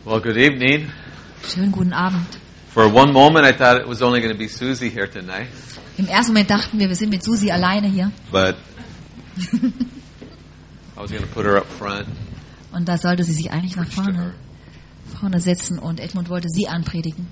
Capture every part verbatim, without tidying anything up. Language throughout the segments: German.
Well, good evening. Schönen guten Abend. For one moment, I thought it was only going to be Susie here tonight, Im ersten Moment dachten wir, wir sind mit Susi alleine hier. but I was going to put her up front. Und da sollte sie sich eigentlich nach Preach to vorne, vorne setzen und Edmund wollte sie anpredigen.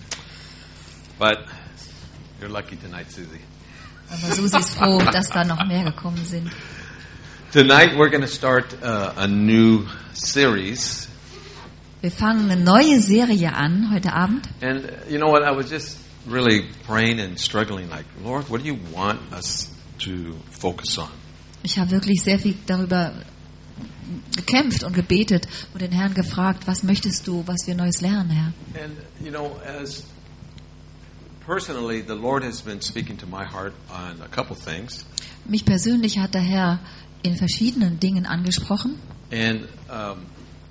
But you're lucky tonight, Susie. Aber Susi ist froh, dass da noch mehr gekommen sind. Tonight, we're going to start uh, a new series. Wir fangen eine neue Serie an heute Abend. And uh, you know what? I was just really praying and struggling like, Lord, what do you want us to focus on? Ich habe wirklich sehr viel darüber gekämpft und gebetet und den Herrn gefragt, was möchtest du, was wir Neues lernen, Herr? And, you know, as personally, the Lord has been speaking to my heart on a couple things. Mich persönlich hat der Herr in verschiedenen Dingen angesprochen. And um,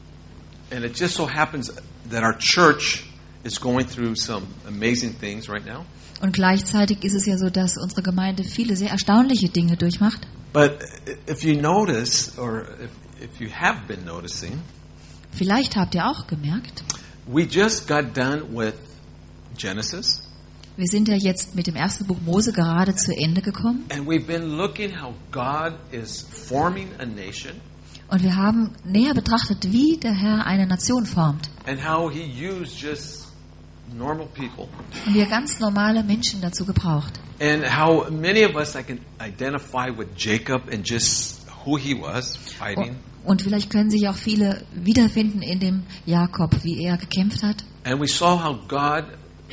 and it just so happens that our church is going through some amazing things right now. Und gleichzeitig ist es ja so, dass unsere Gemeinde viele sehr erstaunliche Dinge durchmacht. But if you notice, or if, if you have been noticing, Vielleicht habt ihr auch gemerkt, we just got done with Genesis. wir sind ja jetzt mit dem ersten Buch Mose gerade zu Ende gekommen. And we've been looking how God is forming a nation Und wir haben näher betrachtet, wie der Herr eine Nation formt. and how He used just normal people. Und wie er ganz normale Menschen dazu gebraucht. And how many of us I can identify with Jacob and just who he was fighting. Und vielleicht können sich auch viele wiederfinden in dem Jakob, wie er gekämpft hat. And we saw how God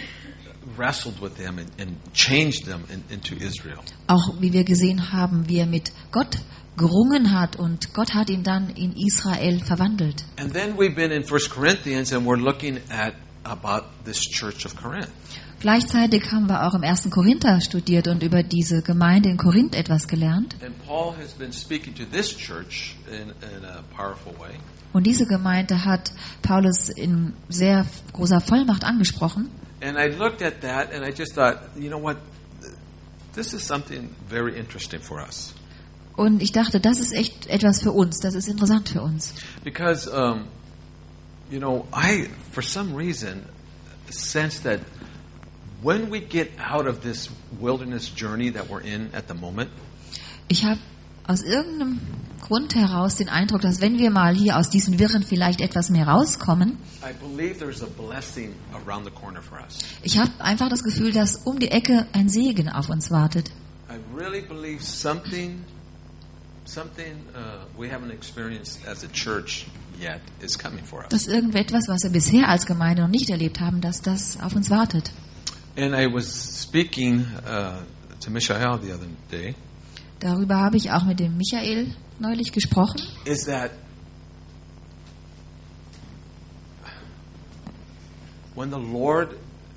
wrestled with them and, and changed them in, into Israel. Auch wie wir gesehen haben, wie er mit Gott gerungen hat und Gott hat ihn dann in Israel verwandelt. And then we've been in First Corinthians and we're looking at about this church of Corinth. Gleichzeitig haben wir auch im ersten Korinther studiert und über diese Gemeinde in Korinth etwas gelernt. And Paul has been speaking to this church in, in a powerful way. Und diese Gemeinde hat Paulus in sehr großer Vollmacht angesprochen. And I looked at that and I just thought, you know what, this is something very interesting for us. Und ich dachte, das ist echt etwas für uns, das ist interessant für uns. Because, um, you know, I, for some reason, sense that when we get out of this wilderness journey that we're in at the moment, Ich habe aus irgendeinem Grund heraus den Eindruck, dass wenn wir mal hier aus diesen Wirren vielleicht etwas mehr rauskommen, I believe there's a blessing around the corner for us. ich habe einfach das Gefühl, dass um die Ecke ein Segen auf uns wartet. I really believe something, something uh, we haven't experienced as a church yet is coming for us. Dass irgendetwas, was wir bisher als Gemeinde noch nicht erlebt haben, dass das auf uns wartet. And I was speaking uh, to Mishael the other day. Darüber habe ich auch mit dem Michael neulich gesprochen. Is that when the Lord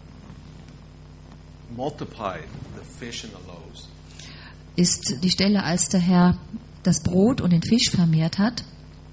multiplied the fish and the loaves, Ist die Stelle, als der Herr das Brot und den Fisch vermehrt hat,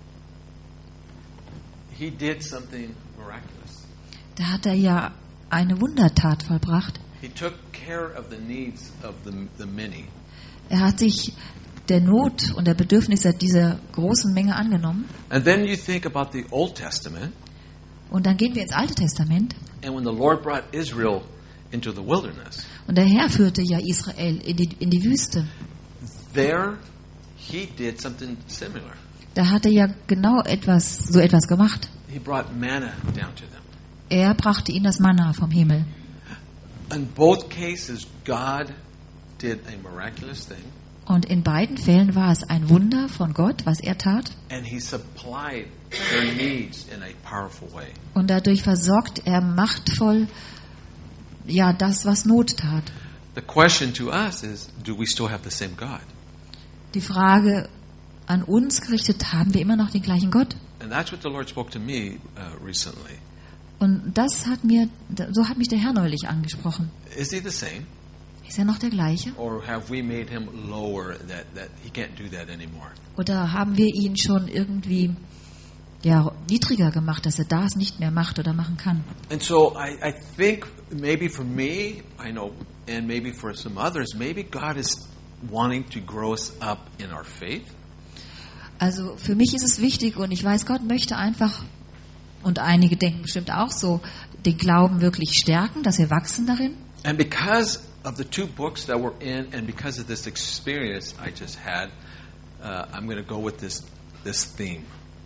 He did something miraculous. da hat er ja eine Wundertat vollbracht. He took care of the needs of the, the many. Er hat sich der Not und der Bedürfnisse dieser großen Menge angenommen. And then you think about the Old Testament, Und dann gehen wir ins Alte Testament. and when the Lord brought Israel into the wilderness, Und der Herr führte ja Israel in die, in die Wüste. there He did something similar. Da hat er ja genau etwas, so etwas gemacht. He brought manna down to them. Er brachte ihnen das Manna vom Himmel. In both cases, God did a miraculous thing, Und in beiden Fällen war es ein Wunder von Gott, was er tat. and He supplied their needs in a powerful way. Und dadurch versorgt er machtvoll ja das, was Not tat. The question to us is, do we still have the same God? Die Frage an uns gerichtet, haben wir immer noch den gleichen Gott? And that's what the Lord spoke to me uh, recently. Und das hat mir, so hat mich der Herr neulich angesprochen. Is He the same? Ist er noch der gleiche? Or have we made Him lower that, that He can't do that anymore? Oder haben wir ihn schon irgendwie ja, niedriger gemacht, dass er das nicht mehr macht oder machen kann? And so I, I think maybe for me, I know, and maybe for some others, maybe God is wanting to grow us up in our faith. Also für mich ist es wichtig und ich weiß, Gott möchte einfach Und einige denken bestimmt auch so, den Glauben wirklich stärken, dass wir wachsen darin. And because of the two books that we're in, and because of this experience I just had, uh, I'm going to go with this this theme.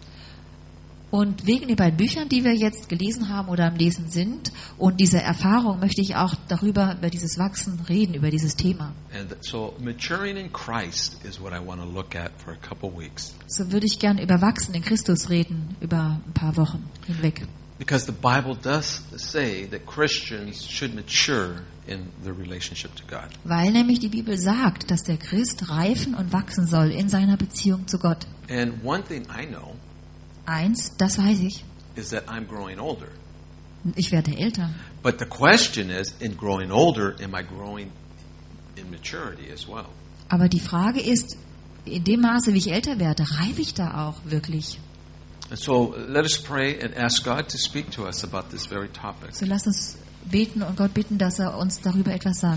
Und wegen den beiden Büchern, die wir jetzt gelesen haben oder am Lesen sind, und dieser Erfahrung möchte ich auch darüber, über dieses Wachsen reden, über dieses Thema. And so maturing in Christ is what I want to look at for a couple weeks. So würde ich gern über Wachsen in Christus reden, über ein paar Wochen hinweg. Because the Bible does say that Christians should mature in their relationship to God. Weil nämlich die Bibel sagt, dass der Christ reifen und wachsen soll in seiner Beziehung zu Gott. And one thing I know Eins, das weiß ich, is that I'm growing older. ich werde älter. But the question is, in growing older, am I growing in maturity as well? Aber die Frage ist, in dem Maße, wie ich älter werde, reife ich da auch wirklich? And so let us pray and ask God to speak to us about this very topic. So lass uns beten und Gott bitten, dass er uns darüber etwas sagt.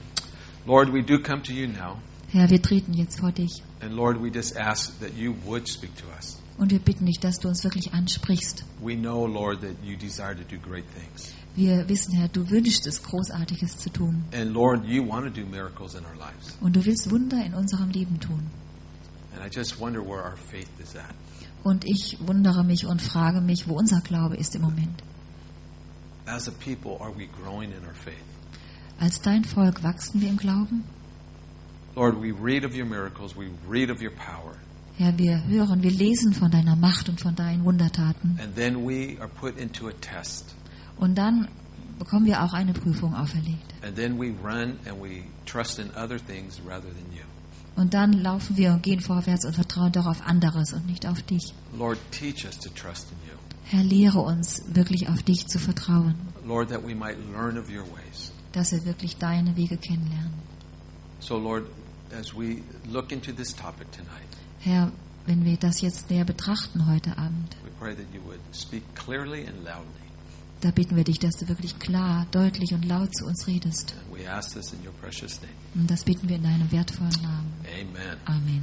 Lord, we do come to you now. Herr, wir treten jetzt vor dich. And Lord, we just ask that you would speak to us. Und wir bitten dich, dass du uns wirklich ansprichst. We know, Lord, that you desire to do great things. Wir wissen, Herr, du wünschst es, Großartiges zu tun. And Lord, you want to do miracles in our lives. Und du willst Wunder in unserem Leben tun. And I just wonder where our faith is at. Und ich wundere mich und frage mich, wo unser Glaube ist im Moment. As a people, are we growing in our faith? Als dein Volk wachsen wir im Glauben? Lord, we read of your miracles, we read of your power. Herr, wir hören, wir lesen von deiner Macht und von deinen Wundertaten. And then we are put into a test. Und dann bekommen wir auch eine Prüfung auferlegt. And then we run and we trust in other things rather than you. Und dann laufen wir und gehen vorwärts und vertrauen doch auf anderes und nicht auf dich. Lord, teach us to trust in you. Herr, lehre uns, wirklich auf dich zu vertrauen, Lord, that we might learn of your ways. dass wir wirklich deine Wege kennenlernen. So, Lord, as we look into this topic tonight, Herr, wenn wir das jetzt näher betrachten heute Abend, we pray that you would speak clearly and loudly. da bitten wir dich, dass du wirklich klar, deutlich und laut zu uns redest. And we ask this in your precious name. Und das bitten wir in deinem wertvollen Namen. Amen. Amen.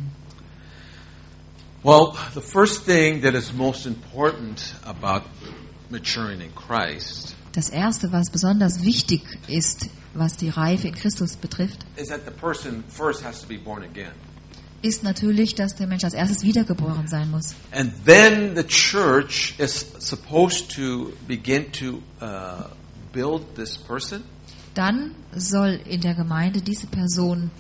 Well, the first thing that is most important about maturing in Christ Das Erste, was besonders wichtig ist, was die Reife in Christus betrifft, is that the person first has to be born again. ist natürlich, dass der Mensch als erstes wiedergeboren sein muss. And then the church is supposed to begin to uh, build this person. Dann soll in der Gemeinde diese Person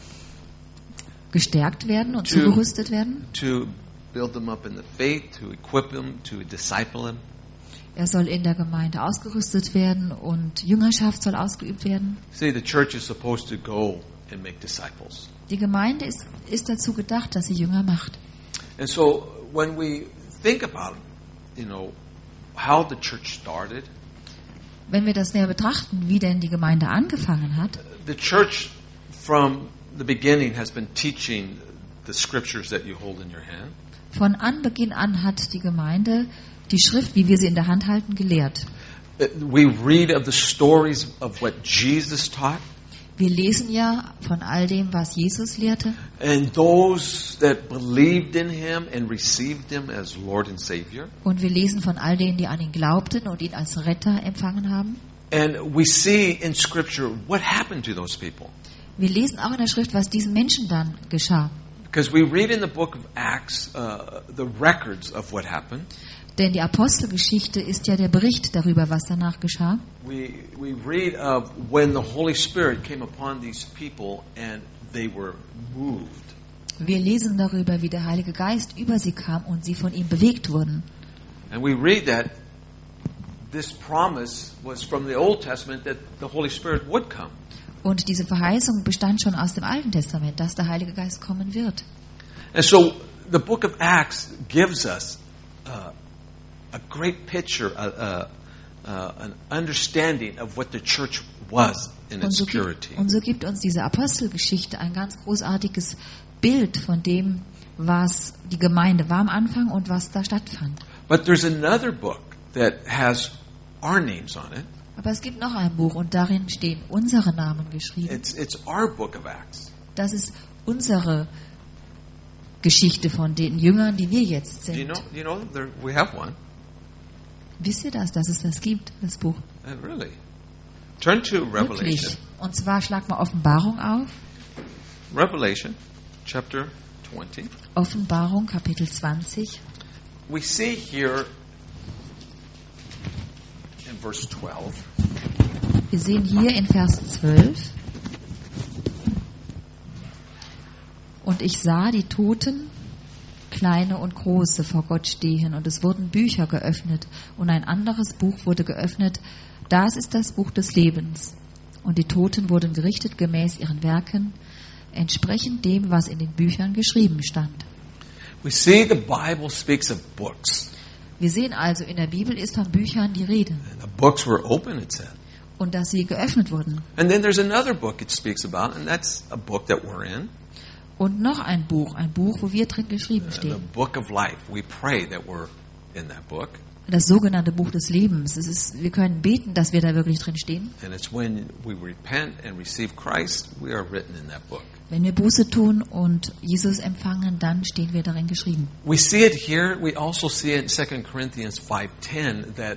gestärkt werden und To- zugerüstet werden. to build them up in the faith, to equip them, to disciple them. Er soll in der Gemeinde ausgerüstet werden und Jüngerschaft soll ausgeübt werden. See, the church is supposed to go and make disciples. Die Gemeinde ist, ist dazu gedacht, dass sie Jünger macht. And so when we think about, you know, how the church started, Wenn wir das näher betrachten, wie denn die Gemeinde angefangen hat, the church from the beginning has been teaching the scriptures that you hold in your hand. von Anbeginn an hat die Gemeinde die Schrift, wie wir sie in der Hand halten, gelehrt. Uh, We read of the stories of what Jesus taught, Wir lesen ja von all dem, was Jesus lehrte. and those that believed in him and received him as Lord and Savior. Und wir lesen von all denen, die an ihn glaubten und ihn als Retter empfangen haben. And we see in Scripture what happened to those people. Wir lesen auch in der Schrift, was diesen Menschen dann geschah. Because we read in the book of Acts uh, the records of what happened. Denn die Apostelgeschichte ist ja der Bericht darüber, was danach geschah. We, we read of when the Holy Spirit came upon these people and they were moved. Wir lesen darüber, wie der Heilige Geist über sie kam und sie von ihm bewegt wurden. And we read that this promise was from the Old Testament that the Holy Spirit would come. Und diese Verheißung bestand schon aus dem Alten Testament, dass der Heilige Geist kommen wird. And so the book of Acts gives us uh, a great picture, uh, uh, uh, an understanding of what the church was in Und its so, purity. gibt, und so gibt uns diese Apostelgeschichte ein ganz großartiges Bild von dem, was die Gemeinde war am Anfang und was da stattfand. But there's another book that has our names on it. Aber es gibt noch ein Buch und darin stehen unsere Namen geschrieben. It's it's our book of Acts. Das ist unsere Geschichte von den Jüngern, die wir jetzt Do you sind. know? You know, there, we have one. Wisst ihr das, dass es das gibt, das Buch? Uh, really? Turn to Revelation. Wirklich. Und zwar schlag mal Offenbarung auf. Revelation, chapter twenty. Offenbarung, Kapitel zwanzig. We see here in verse twelve. Wir sehen hier in Vers zwölf. Und ich sah die Toten, kleine und große, vor Gott stehen, und es wurden Bücher geöffnet, und ein anderes Buch wurde geöffnet, das ist das Buch des Lebens. Und die Toten wurden gerichtet gemäß ihren Werken, entsprechend dem, was in den Büchern geschrieben stand. We see the Bible speaks of books. Wir sehen also, in der Bibel ist von Büchern die Rede. And the books were open, it said. Und dass sie geöffnet wurden. And then there's another book it speaks about, and that's a book that we're in. Und noch ein Buch, ein Buch, wo wir drin geschrieben The stehen. book of life. We pray that we're in that book. Das sogenannte Buch des Lebens. Es ist, wir können beten, dass wir da wirklich drin stehen. And it's when we repent and receive Christ, we are written in that book. Wenn wir Buße tun und Jesus empfangen, dann stehen wir darin geschrieben. We see it here. We also see it in Second Corinthians five ten that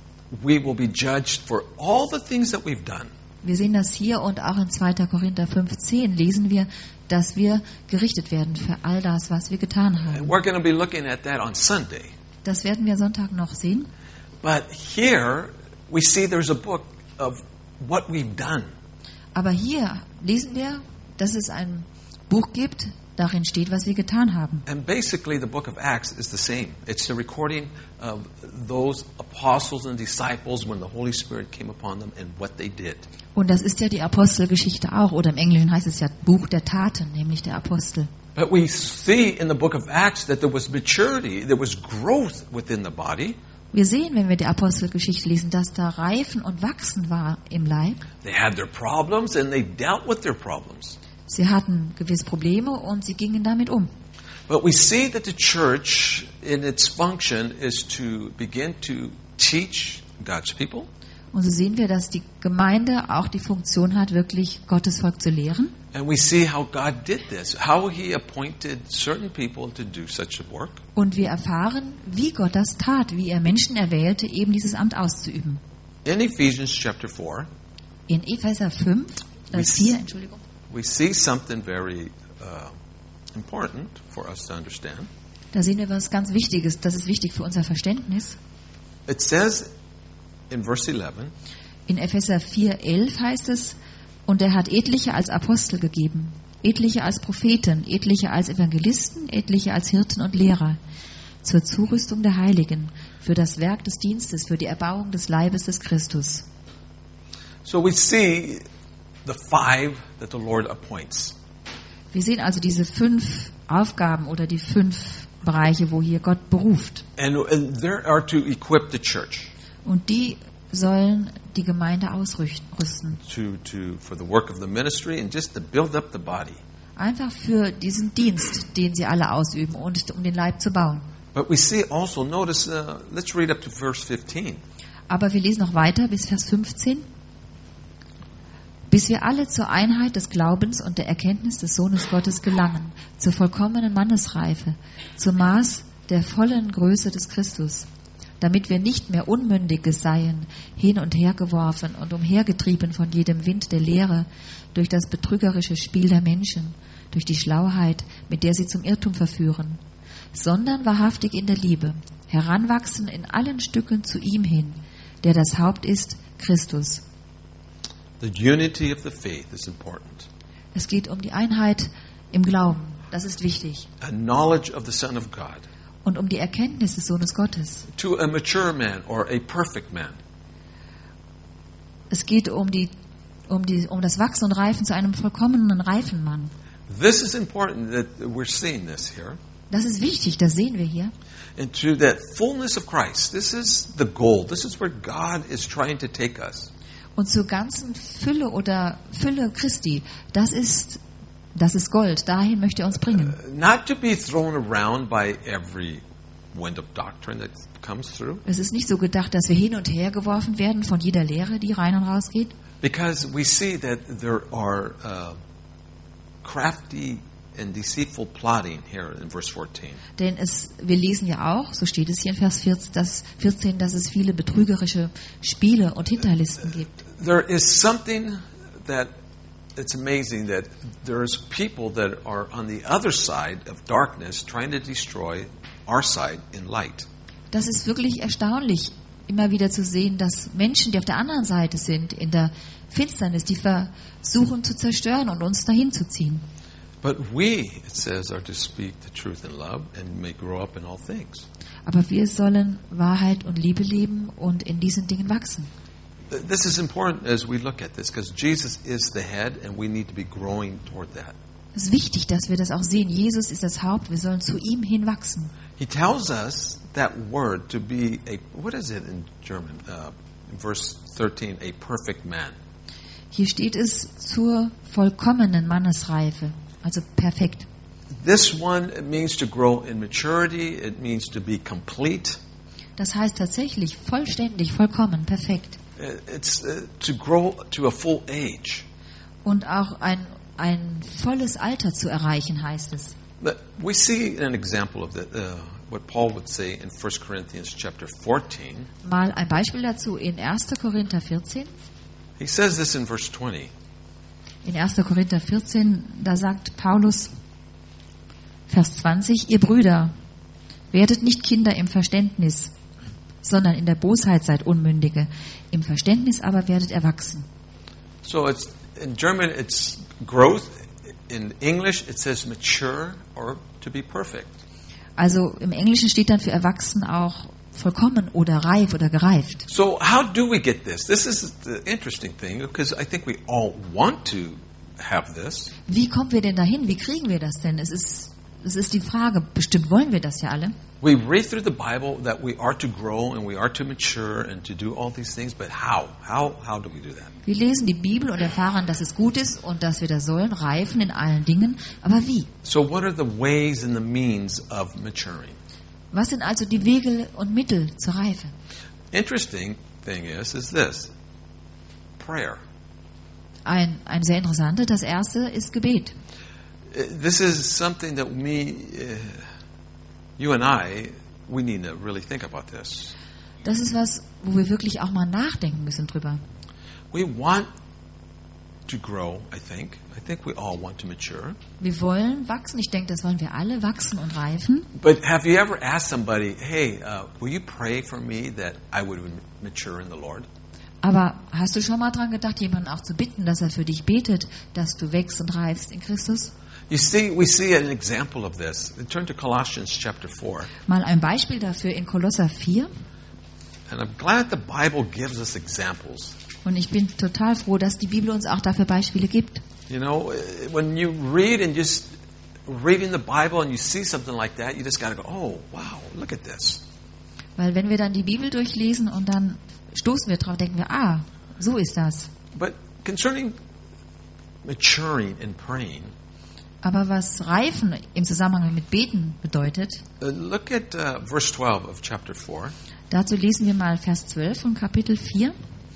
we will be judged for all the things that we've done. Wir sehen das hier und auch in zweiter Korinther fünf zehn lesen wir, dass wir gerichtet werden für all das, was wir getan And haben. we're going to be looking at that on Sunday. Das werden wir Sonntag noch sehen. But here we see there's a book of what we've done. Aber hier lesen wir, dass es ein Buch gibt, darin steht, was wir getan haben. And basically the book of Acts is the same. It's the recording of those apostles and disciples when the Holy Spirit came upon them and what they did. Und das ist ja die Apostelgeschichte auch, oder im Englischen heißt es ja Buch der Taten, nämlich der Apostel. But we see in the book of Acts that there was maturity, there was growth within the body. Wir sehen, wenn wir die Apostelgeschichte lesen, dass da Reifen und Wachsen war im Leib. They had their problems and they dealt with their problems. Sie hatten gewisse Probleme und sie gingen damit um. But we see that the church in its function is to begin to teach God's people. Und so sehen wir, dass die Gemeinde auch die Funktion hat, wirklich Gottes Volk zu lehren. And we see how God did this, how He appointed certain people to do such a work. Und wir erfahren, wie Gott das tat, wie er Menschen erwählte, eben dieses Amt auszuüben. In Ephesians chapter four, In Epheser fünf, äh, vier, Entschuldigung, we see something very uh, important for us to understand. da sehen wir was ganz Wichtiges. Das ist wichtig für unser Verständnis. It says in verse eleven, In Epheser vier, elf heißt es, und er hat etliche als Apostel gegeben, etliche als Propheten, etliche als Evangelisten, etliche als Hirten und Lehrer, zur Zurüstung der Heiligen, für das Werk des Dienstes, für die Erbauung des Leibes des Christus. so we see the five that the Lord appoints. Wir sehen also diese fünf Aufgaben oder die fünf Bereiche, wo hier Gott beruft. And, and they are to equip the church Und die sollen die Gemeinde ausrüsten. to, to, for the work of the ministry and just to build up the body. Einfach für diesen Dienst, den sie alle ausüben und um den Leib zu bauen. But we see also, notice, uh, let's read up to verse fifteen. Aber wir lesen noch weiter bis Vers fünfzehn. Bis wir alle zur Einheit des Glaubens und der Erkenntnis des Sohnes Gottes gelangen, zur vollkommenen Mannesreife, zum Maß der vollen Größe des Christus, damit wir nicht mehr Unmündige seien, hin und her geworfen und umhergetrieben von jedem Wind der Lehre, durch das betrügerische Spiel der Menschen, durch die Schlauheit, mit der sie zum Irrtum verführen, sondern wahrhaftig in der Liebe, heranwachsen in allen Stücken zu ihm hin, der das Haupt ist, Christus. The unity of the faith is important. Es geht um die Einheit im Glauben, das ist wichtig, A knowledge of the Son of God. und um die Erkenntnis des Sohnes Gottes. To a mature man or a perfect man. Es geht um, die, um, die, um das Wachsen und Reifen zu einem vollkommenen reifen Mann. This is important that we're seeing this here. Das ist wichtig, das sehen wir hier. And to that fullness of Christ. This is the goal. This is where God is trying to take us. Und zur ganzen Fülle oder Fülle Christi, das ist, das ist Gold, dahin möchte er uns bringen. Not to be thrown around by every wind of doctrine that comes through. Es ist nicht so gedacht, dass wir hin und her geworfen werden von jeder Lehre, die rein und raus geht. Because we see that there are uh, crafty and deceitful plotting here in verse fourteen. Denn es, wir lesen ja auch, so steht es hier in Vers vierzehn, dass, vierzehn, dass es viele betrügerische Spiele und Hinterlisten gibt. There is something that it's amazing that there's people that are on the other side of darkness trying to destroy our side in light. Das ist wirklich erstaunlich, immer wieder zu sehen, dass Menschen, die auf der anderen Seite sind, in der Finsternis, die versuchen zu zerstören und uns dahin zu ziehen. But we, it says, are to speak the truth in love and may grow up in all things. Aber wir sollen Wahrheit und Liebe leben und in diesen Dingen wachsen. This is important as we look at this because Jesus is the head and we need to be growing toward that. Es ist wichtig, dass wir das auch sehen. Jesus ist das Haupt, wir sollen zu ihm hin wachsen. He tells us that word to be a, what is it in German? Uh, in verse thirteen, a perfect man. Hier steht es zur vollkommenen Mannesreife, also perfekt. This one, it means to grow in maturity, it means to be complete. Das heißt tatsächlich vollständig, vollkommen, perfekt. It's uh, to grow to a full age. Und auch ein, ein volles Alter zu erreichen, heißt es. But we see an example of that, uh, what Paul would say in First Corinthians chapter fourteen. Mal ein Beispiel dazu in erster Korinther vierzehn. He says this in verse twenty. In erster Korinther vierzehn, da sagt Paulus, Vers zwanzig, ihr Brüder, werdet nicht Kinder im Verständnis, sondern in der Bosheit seid Unmündige. Im Verständnis aber werdet erwachsen. So it's in German it's growth. In English it says mature or to be perfect. Also im Englischen steht dann für erwachsen auch vollkommen oder reif oder gereift. So how do we get this? This is the interesting thing because I think we all want to have this. Wie kommen wir denn dahin? Wie kriegen wir das denn? Es ist es ist die Frage, bestimmt wollen wir das ja alle. We read through the Bible that we are to grow and we are to mature and to do all these things, but how? How how do we do that? Wir lesen die Bibel und erfahren, dass es gut ist und dass wir das sollen, reifen in allen Dingen. Aber wie? So what are the ways and the means of maturing? Was sind also die Wege und Mittel zur Reife? Interesting thing is is this. Prayer. Ein, ein sehr interessantes, das erste ist Gebet. This is something that me, uh, you and I, we need to really think about this. Das ist was, wo wir wirklich auch mal nachdenken müssen drüber. We want to grow, I think. I think we all want to mature. Wir wollen wachsen. Ich denke, das wollen wir alle, wachsen und reifen. But have you ever asked somebody, hey, uh, will you pray for me that I would mature in the Lord? Aber hast du schon mal dran gedacht, jemanden auch zu bitten, dass er für dich betet, dass du wächst und reifst in Christus? You see, we see an example of this. Turn to Colossians chapter four. Mal ein Beispiel dafür in Kolosser vier. And I'm glad the Bible gives us examples. Und ich bin total froh, dass die Bibel uns auch dafür Beispiele gibt. You know, when you read and just reading the Bible and you see something like that, you just got to go, oh, wow, look at this. Weil wenn wir dann die Bibel durchlesen und dann stoßen wir drauf, denken wir, ah, so ist das. But concerning maturing and praying, aber was Reifen im Zusammenhang mit Beten bedeutet, uh, look at uh, verse twelve of chapter four. Dazu lesen wir mal Vers zwölf von Kapitel vier.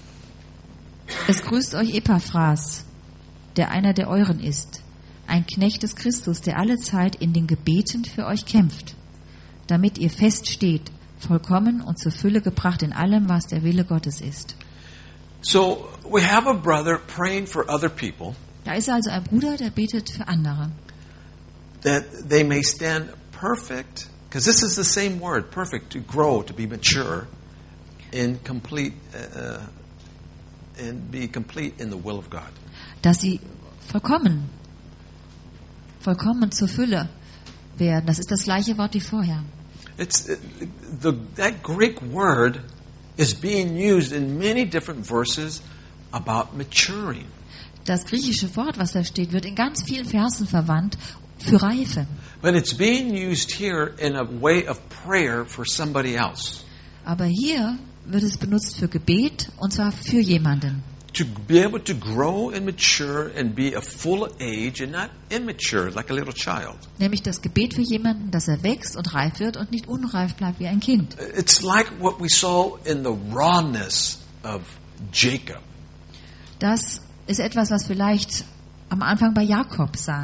Es grüßt euch Epaphras, der einer der euren ist, ein Knecht des Christus, der alle Zeit in den Gebeten für euch kämpft, damit ihr fest steht, vollkommen und zur Fülle gebracht in allem, was der Wille Gottes ist. So we have a brother praying for other people. Da ist also ein Bruder, der betet für andere. That they may stand perfect, because this is the same word, perfect, to grow, to be mature, in complete, uh, and be complete in the will of God. Dass sie vollkommen, vollkommen zur Fülle werden. Das ist das gleiche Wort wie vorher. It's the that Greek word is being used in many different verses about maturing. Das griechische Wort, was da steht, wird in ganz vielen Versen verwandt für Reife. But it's being used here in a way of prayer for somebody else. Aber hier wird es benutzt für Gebet und zwar für jemanden. To be able to grow and mature and be a full age and not immature like a little child. Nämlich das Gebet für jemanden, dass er wächst und reif wird und nicht unreif bleibt wie ein Kind. It's like what we saw in the rawness of Jacob. Das ist etwas, was vielleicht am Anfang bei Jakob sahen.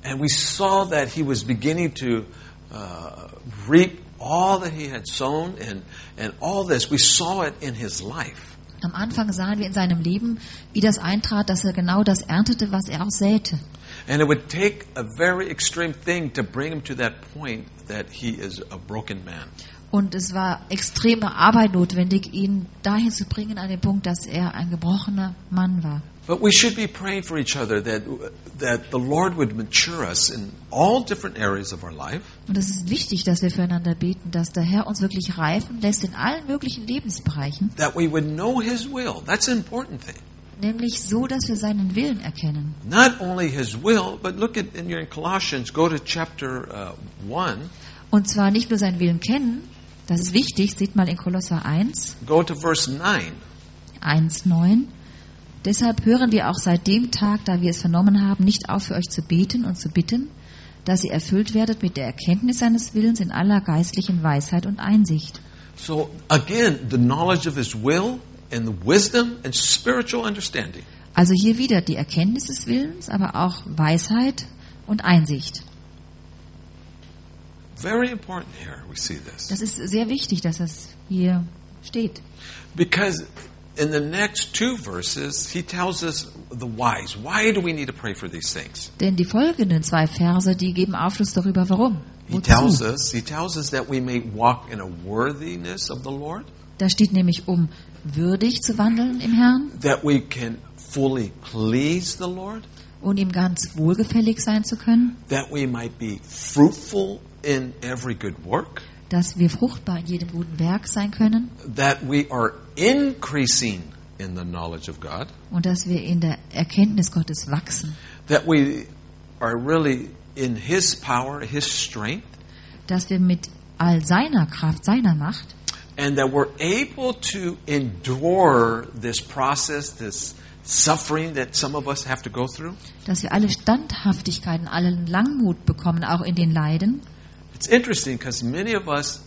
And we saw that he was beginning to uh, reap all that he had sown and, and all this. We saw it in his life. Am Anfang sahen wir in seinem Leben, wie das eintrat, dass er genau das erntete, was er auch säte. And it would take a very extreme thing to bring him to that point that he is a broken man. Und es war extreme Arbeit notwendig, ihn dahin zu bringen, an den Punkt, dass er ein gebrochener Mann war. But we should be praying for each other that that the Lord would mature us in all different areas of our life. Und es ist wichtig, dass wir füreinander beten, dass der Herr uns wirklich reifen lässt in allen möglichen Lebensbereichen. That we would know His will. That's an important thing. Nämlich so, dass wir seinen Willen erkennen. Not only His will, but look at in your Colossians. Go to chapter uh, one. Und zwar nicht nur seinen Willen kennen. Das ist wichtig. Seht mal in Kolosser eins. Go to verse nine. eins neun. Deshalb hören wir auch seit dem Tag, da wir es vernommen haben, nicht auf, für euch zu beten und zu bitten, dass ihr erfüllt werdet mit der Erkenntnis seines Willens in aller geistlichen Weisheit und Einsicht. So again, the knowledge of His will and the wisdom and spiritual understanding. Also hier wieder die Erkenntnis des Willens, aber auch Weisheit und Einsicht. Very important here. We see this Das ist sehr wichtig, dass das hier steht. because in the next two verses, he tells us the whys. Why do we need to pray for these things? Denn die folgenden zwei Verse, die geben Aufschluss darüber, warum. He tells Wozu? us, he tells us that we may walk in a worthiness of the Lord, Da steht nämlich, um würdig zu wandeln im Herrn that we can fully please the Lord, und ihm ganz wohlgefällig sein zu können, that we might be fruitful in every good work, dass wir fruchtbar in jedem guten Werk sein können that we are increasing in the knowledge of God, und dass wir in der Erkenntnis Gottes wachsen, that we are really in His power, His strength, dass wir mit all seiner Kraft, seiner Macht and that we're able to endure this process, this suffering that some of us have to go through. dass wir alle Standhaftigkeiten, allen Langmut bekommen, auch in den Leiden. It's interesting because many of us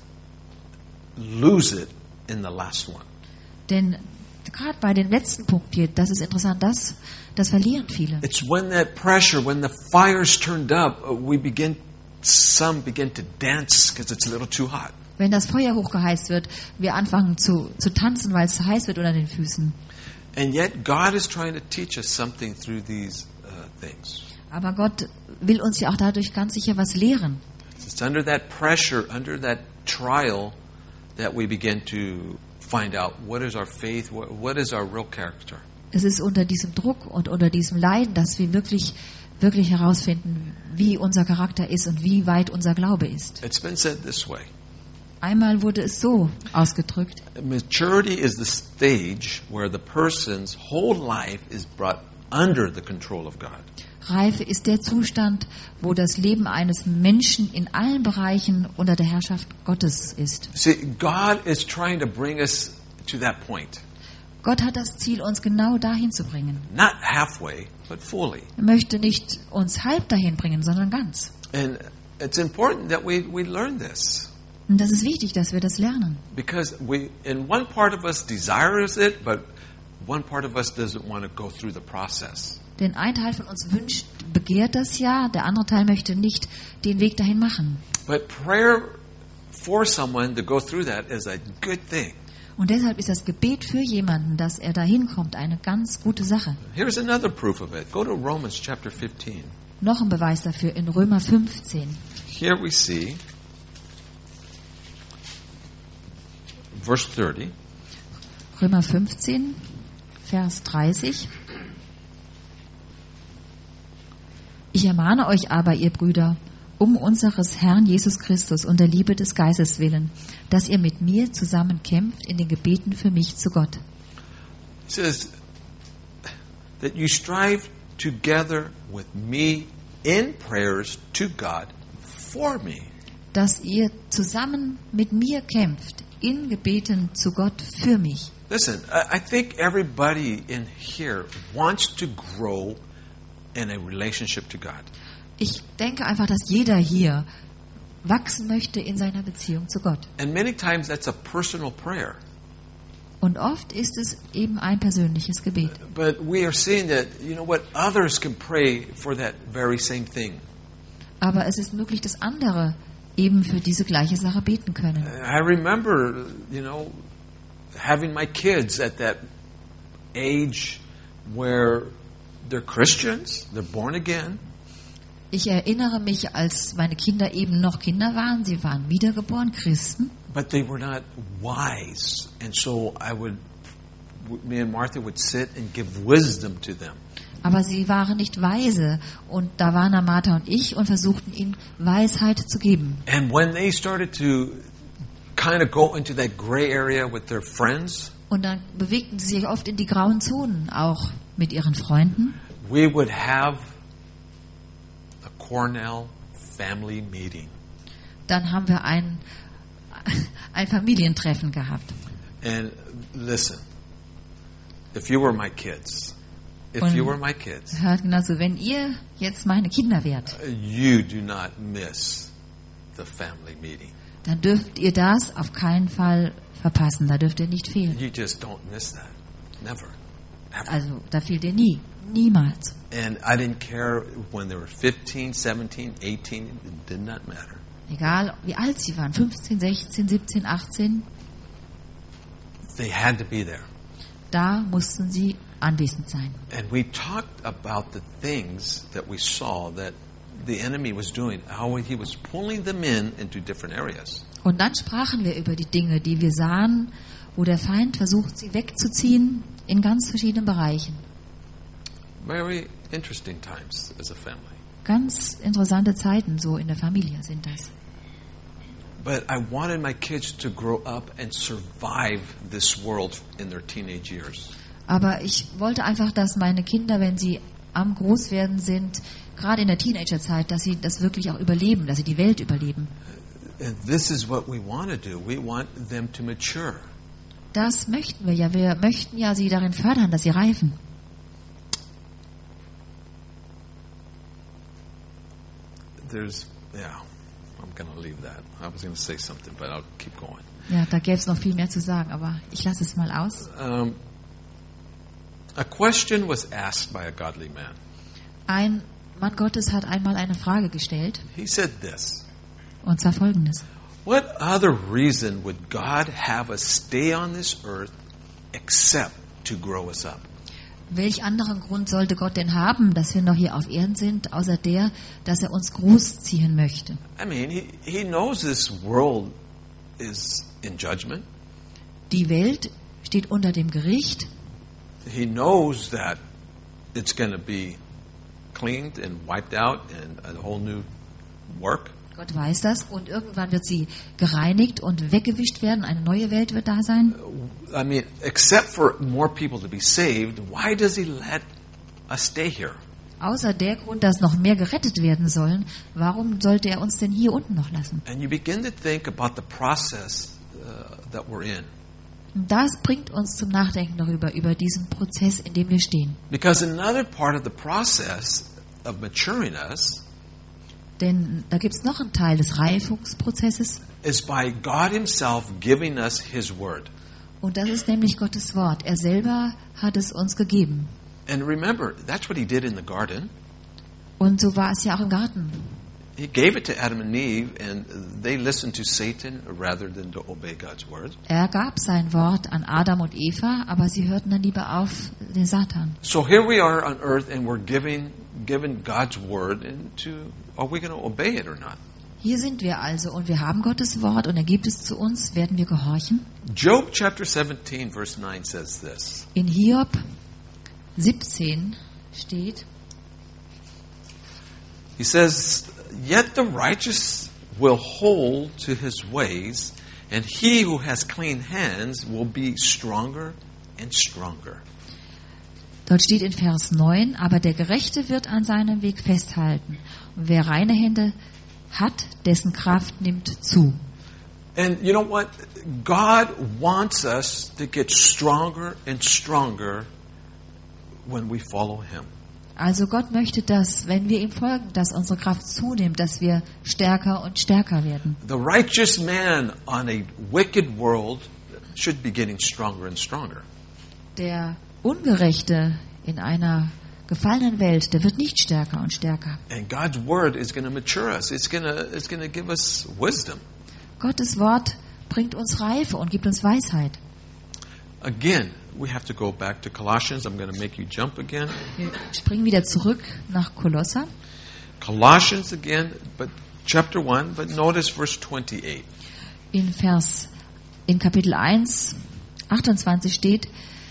lose it in the last one. Denn gerade bei dem letzten Punkt hier, das ist interessant, das, das verlieren viele. It's when that pressure, when the fire's turned up, uh, we begin, some begin to dance because it's a little too hot. Wenn das Feuer hochgeheizt wird, wir anfangen zu, zu tanzen, weil es zu heiß wird unter den Füßen. And yet God is trying to teach us something through these uh, things. Aber Gott will uns ja auch dadurch ganz sicher was lehren. It's under that pressure, under that trial, that we begin to find out what is our faith, what, what is our real character. Es ist unter diesem Druck und unter diesem Leiden, dass wir wirklich, wirklich herausfinden, wie unser Charakter ist und wie weit unser Glaube ist. It's been said this way. Einmal wurde es so ausgedrückt: Maturity is the stage where the person's whole life is brought under the control of God. Reife ist der Zustand, wo das Leben eines Menschen in allen Bereichen unter der Herrschaft Gottes ist. See, God is trying to bring us to that point. Gott hat das Ziel, uns genau dahin zu bringen. Not halfway, but fully. Er möchte nicht uns halb dahin bringen, sondern ganz. And it's important that we, we learn this. Und das ist wichtig, dass wir das lernen. Because we, in one part of us desires it, but one part of us doesn't want to go through the process. Denn ein Teil von uns wünscht, begehrt das ja, der andere Teil möchte nicht den Weg dahin machen. But prayer for someone to go through that is a good thing. Und deshalb ist das Gebet für jemanden, dass er dahin kommt, eine ganz gute Sache. Here's another proof of it. Go to Romans chapter fifteen. Noch ein Beweis dafür in Römer fünfzehn. Here we see verse thirty. Römer fünfzehn, Vers dreißig. Ich ermahne euch aber, ihr Brüder, um unseres Herrn Jesus Christus und der Liebe des Geistes willen, dass ihr mit mir zusammen kämpft in den Gebeten für mich zu Gott. It says that you strive together with me in prayers to God for me. Dass ihr zusammen mit mir kämpft in Gebeten zu Gott für mich. Listen, I I think everybody in here wants to grow in a relationship to God. Ich denke einfach, dass jeder hier wachsen möchte in seiner Beziehung zu Gott. And many times that's a personal prayer. Und oft ist es eben ein persönliches Gebet. But we are seeing that, you know what, others can pray for that very same thing. Aber es ist möglich, dass andere eben für diese gleiche Sache beten können. I remember, you know, having my kids at that age where they're Christians, they're born again. Ich erinnere mich, als meine Kinder eben noch Kinder waren, sie waren wiedergeboren, Christen. But they were not wise. And so I would, me and Martha would sit and give wisdom to them. Aber sie waren nicht weise. Und da waren da Martha und ich und versuchten ihnen Weisheit zu geben. And when they started to kind of go into that gray area with their friends, Und dann bewegten sie sich oft in die grauen Zonen, auch mit ihren Freunden. we would have a Cornell family meeting. Dann haben wir ein, ein Familientreffen gehabt. And listen, if you were my kids, if Und you were my kids, hörten also, wenn ihr jetzt meine Kinder wärt, you do not miss the family meeting. dann dürft ihr das auf keinen Fall verpassen. Da dürft ihr nicht fehlen. You just don't miss that. Never. Ever. Also da fehlt ihr nie. Niemals. And I didn't care when they were fifteen, seventeen, eighteen, it did not matter. Egal wie alt sie waren, fünfzehn, sechzehn, siebzehn, achtzehn, They had to be there. da mussten sie anwesend sein. And we talked about the things that we saw that the enemy was doing, how he was pulling them in into different areas. Und dann sprachen wir über die Dinge, die wir sahen, wo der Feind versucht, sie wegzuziehen in ganz verschiedenen Bereichen. Very interesting times as a family. Ganz interessante Zeiten so in der Familie sind das. But I wanted my kids to grow up and survive this world in their teenage years. Aber ich wollte einfach, dass meine Kinder, wenn sie am Großwerden sind, gerade in der Teenagerzeit, dass sie das wirklich auch überleben, dass sie die Welt überleben. And this is what we want to do. We want them to mature. Das möchten wir ja. Wir möchten ja sie darin fördern, dass sie reifen. There's, yeah, I'm going to leave that. I was going to say something, but I'll keep going. Ja, da gäbe es noch viel mehr zu sagen, aber ich lasse es mal aus. Um, a question was asked by a godly man. Ein Mann Gottes hat einmal eine Frage gestellt, He said this: und zwar folgendes. what other reason would God have us stay on this earth except to grow us up? Welch anderen Grund sollte Gott denn haben, dass wir noch hier auf Erden sind, außer der, dass er uns großziehen möchte? I mean, he, he knows this world is in judgment. Die Welt steht unter dem Gericht. He knows that it's going to be cleaned and wiped out and a whole new work. Gott weiß das und irgendwann wird sie gereinigt und weggewischt werden. Eine neue Welt wird da sein. I mean, except for more people to be saved, why does he let us stay here? Außer der Grund, dass noch mehr gerettet werden sollen, warum sollte er uns denn hier unten noch lassen? And you begin to think about the process uh, that we're in. Und das bringt uns zum Nachdenken darüber, über diesen Prozess, in dem wir stehen. Because another part of the process of maturing us Denn da gibt es noch einen Teil des Reifungsprozesses. is by God himself giving us his word. Und das ist nämlich Gottes Wort. Er selber hat es uns gegeben. And remember, that's what he did in the garden. Und so war es ja auch im Garten. He gave it to Adam and Eve, and they listened to Satan rather than to obey God's word. Er gab sein Wort an Adam und Eva, aber sie hörten dann lieber auf den Satan. So here we are on earth, and we're giving given God's word, and to are we going to obey it or not? Hier sind wir also und wir haben Gottes Wort und er gibt es zu uns. Werden wir gehorchen? Job chapter seventeen verse nine says this. In Hiob siebzehn steht, He says, "Yet the righteous will hold to his ways, and he who has clean hands will be stronger and stronger." dort steht in Vers neun, aber der Gerechte wird an seinem Weg festhalten. Und wer reine Hände hat, dessen Kraft nimmt zu. And you know what? God wants us to get stronger and stronger when we follow him. Also Gott möchte das, wenn wir ihm folgen, dass unsere Kraft zunimmt, dass wir stärker und stärker werden. The righteous man on a wicked world should be getting stronger and stronger. Der Ungerechte in einer gefallenen Welt, der wird nicht stärker und stärker. And God's word is going to mature us. It's going to it's going to give us wisdom. Gottes Wort bringt uns Reife und gibt uns Weisheit. Again, we have to go back to Colossians. I'm going to make you jump again. Wir springen wieder zurück nach Kolosser. Colossians again, but chapter one, but notice verse twenty-eight. In Vers, in Kapitel eins, achtundzwanzig steht,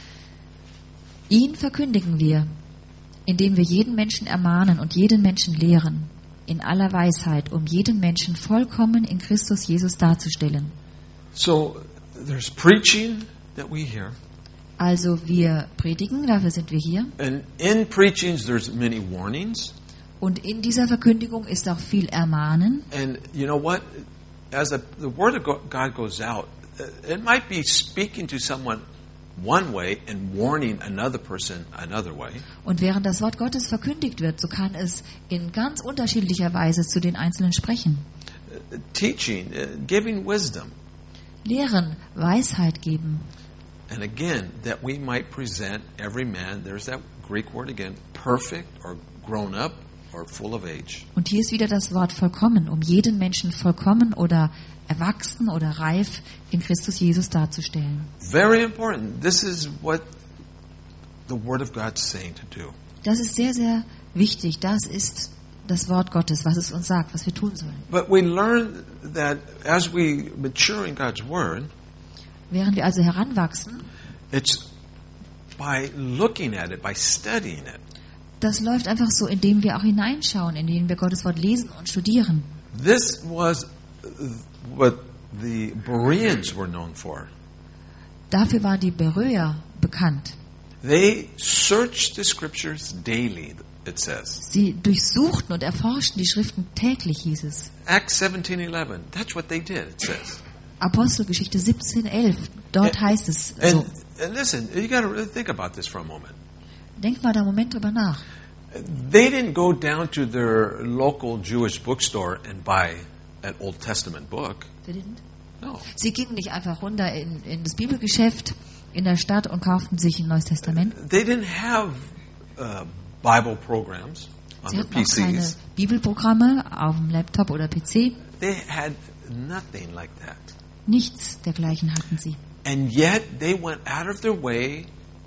ihn verkündigen wir, indem wir jeden Menschen ermahnen und jeden Menschen lehren, in aller Weisheit, um jeden Menschen vollkommen in Christus Jesus darzustellen. So there's preaching that we hear. Also wir predigen, dafür sind wir hier. And in preachings there's many warnings. Und in dieser Verkündigung ist auch viel Ermahnen. And you know what? As a, the word of God goes out, it might be speaking to someone one way and warning another person another way. Und während das Wort Gottes verkündigt wird, so kann es in ganz unterschiedlicher Weise zu den Einzelnen sprechen. Uh, teaching, uh, giving wisdom. Lehren, Weisheit geben. And again, that we might present every man, there's that Greek word again, perfect or grown up or full of age. Und hier ist wieder das Wort vollkommen, um jeden Menschen vollkommen oder erwachsen oder reif in Christus Jesus darzustellen. Very important. This is what the Word of God's saying to do. Das ist sehr, sehr wichtig. Das ist das Wort Gottes, was es uns sagt, was wir tun sollen. But we learn that as we mature in God's Word, Während wir also heranwachsen, it's by looking at it, by studying it. das läuft einfach so, indem wir auch hineinschauen, indem wir Gottes Wort lesen und studieren. This was what the Bereans were known for. Dafür waren die Beröer bekannt. They searched the scriptures daily, it says. Sie durchsuchten und erforschten die Schriften täglich, hieß es. Acts seventeen eleven, that's what they did, it says. Apostelgeschichte siebzehn elf, dort heißt es And, so. and listen, you got to really think about this for a moment. Denk mal da einen Moment drüber nach. They didn't go down to their local Jewish bookstore and buy an Old Testament book. No. Sie gingen nicht einfach runter in, in das Bibelgeschäft in der Stadt und kauften sich ein Neues Testament. They didn't have uh, Bible programs on Sie their hatten auch P keine Cs. Bibelprogramme auf dem Laptop oder P C. They had nothing like that. Nichts dergleichen hatten sie. And yet they went out of their way,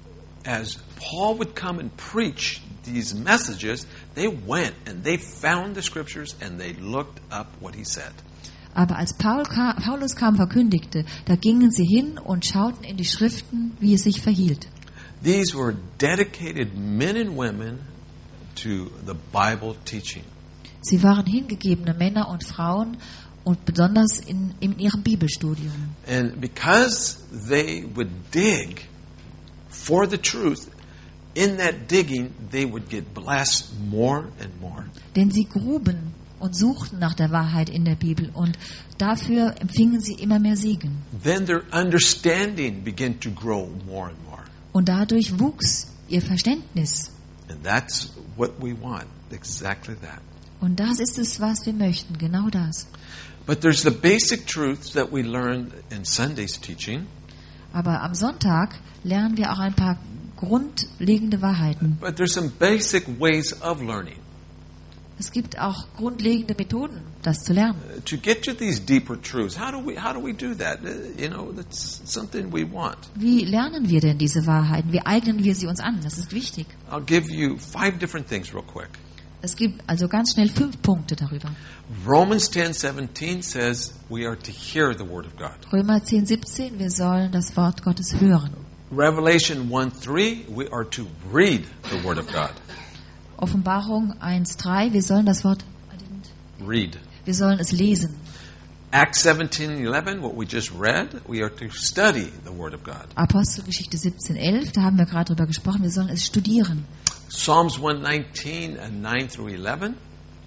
as Paul would come and preach these messages, they went and they found the scriptures and they looked up what he said. Aber als Paul kam, Paulus kam, verkündigte, da gingen sie hin und schauten in die Schriften, wie es sich verhielt. These were dedicated men and women to the Bible teaching. Sie waren hingegebene Männer und Frauen und besonders in, in ihrem Bibelstudium. And because they would dig for the truth, in that digging they would get blessed more and more. Denn sie gruben und suchten nach der Wahrheit in der Bibel und dafür empfingen sie immer mehr Segen. Then their understanding began to grow more and more. Und dadurch wuchs ihr Verständnis. And that's what we want, exactly that. Und das ist es, was wir möchten, genau das. But there's the basic truths that we learned in Sunday's teaching. Aber am Sonntag lernen wir auch ein paar grundlegende Wahrheiten. But there's some basic ways of learning. Es gibt auch grundlegende Methoden, das zu lernen. Uh, to get to these deeper truths, how do we how do we do that? Uh, you know, that's something we want. Wie lernen wir denn diese Wahrheiten? Wie eignen wir sie uns an? Das ist wichtig. I'll give you five different things real quick. Es gibt also ganz schnell fünf Punkte darüber. Romans ten seventeen says we are to hear the word of God. Römer zehn siebzehn, wir sollen das Wort Gottes hören. Revelation one three, we are to read the word of God. Offenbarung eins drei, wir sollen das Wort Read. wir sollen es lesen. Acts seventeen eleven, what we just read, we are to study the word of God. Apostelgeschichte siebzehn elf, da haben wir gerade drüber gesprochen, wir sollen es studieren. Psalms one nineteen and nine through eleven,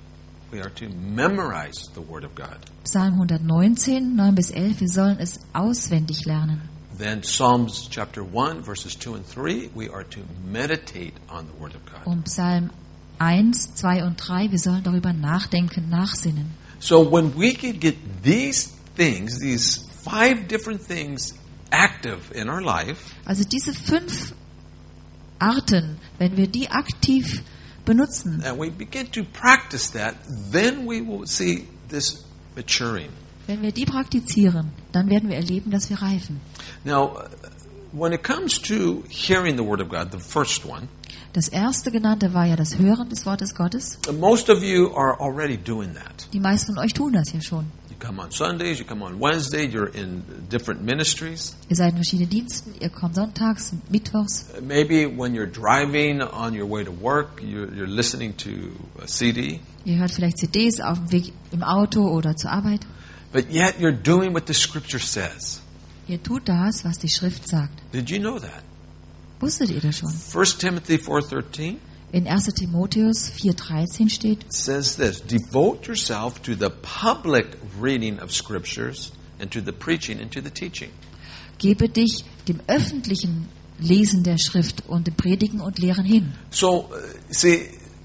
we are to memorize the word of God. Psalm hundertneunzehn, neun bis elf, wir sollen es auswendig lernen. Then Psalms chapter one verses two and three, we are to meditate on the word of God. Und Psalm eins, zwei und drei, wir sollen darüber nachdenken, nachsinnen. So when we can get these things, these five different things active in our life, Also diese fünf Arten, wenn wir die aktiv benutzen, and we begin to practice that, then we will see this maturing. wenn wir die praktizieren, dann werden wir erleben, dass wir reifen. Now, when it comes to hearing the Word of God, the first one, Das erste genannte war ja das Hören des Wortes Gottes. most of you are already doing that. Die meisten von euch tun das ja schon. You come on Sundays, you come on Wednesday, you're in different ministries. Ihr seid in verschiedenen Diensten, ihr kommt sonntags, mittwochs. Maybe when you're driving on your way to work, you're, you're listening to a C D. Ihr hört vielleicht C Ds auf dem Weg im Auto oder zur Arbeit. But yet you're doing what the Scripture says. Ihr tut das, was die Schrift sagt. Did you know that? Wusstet ihr das schon? First Timothy four thirteen In erster Timotheus vier dreizehn steht, says this, devote yourself to the public reading of Scriptures and to the preaching and to the teaching. gebe dich dem öffentlichen Lesen der Schrift und dem Predigen und Lehren hin. So, uh, see,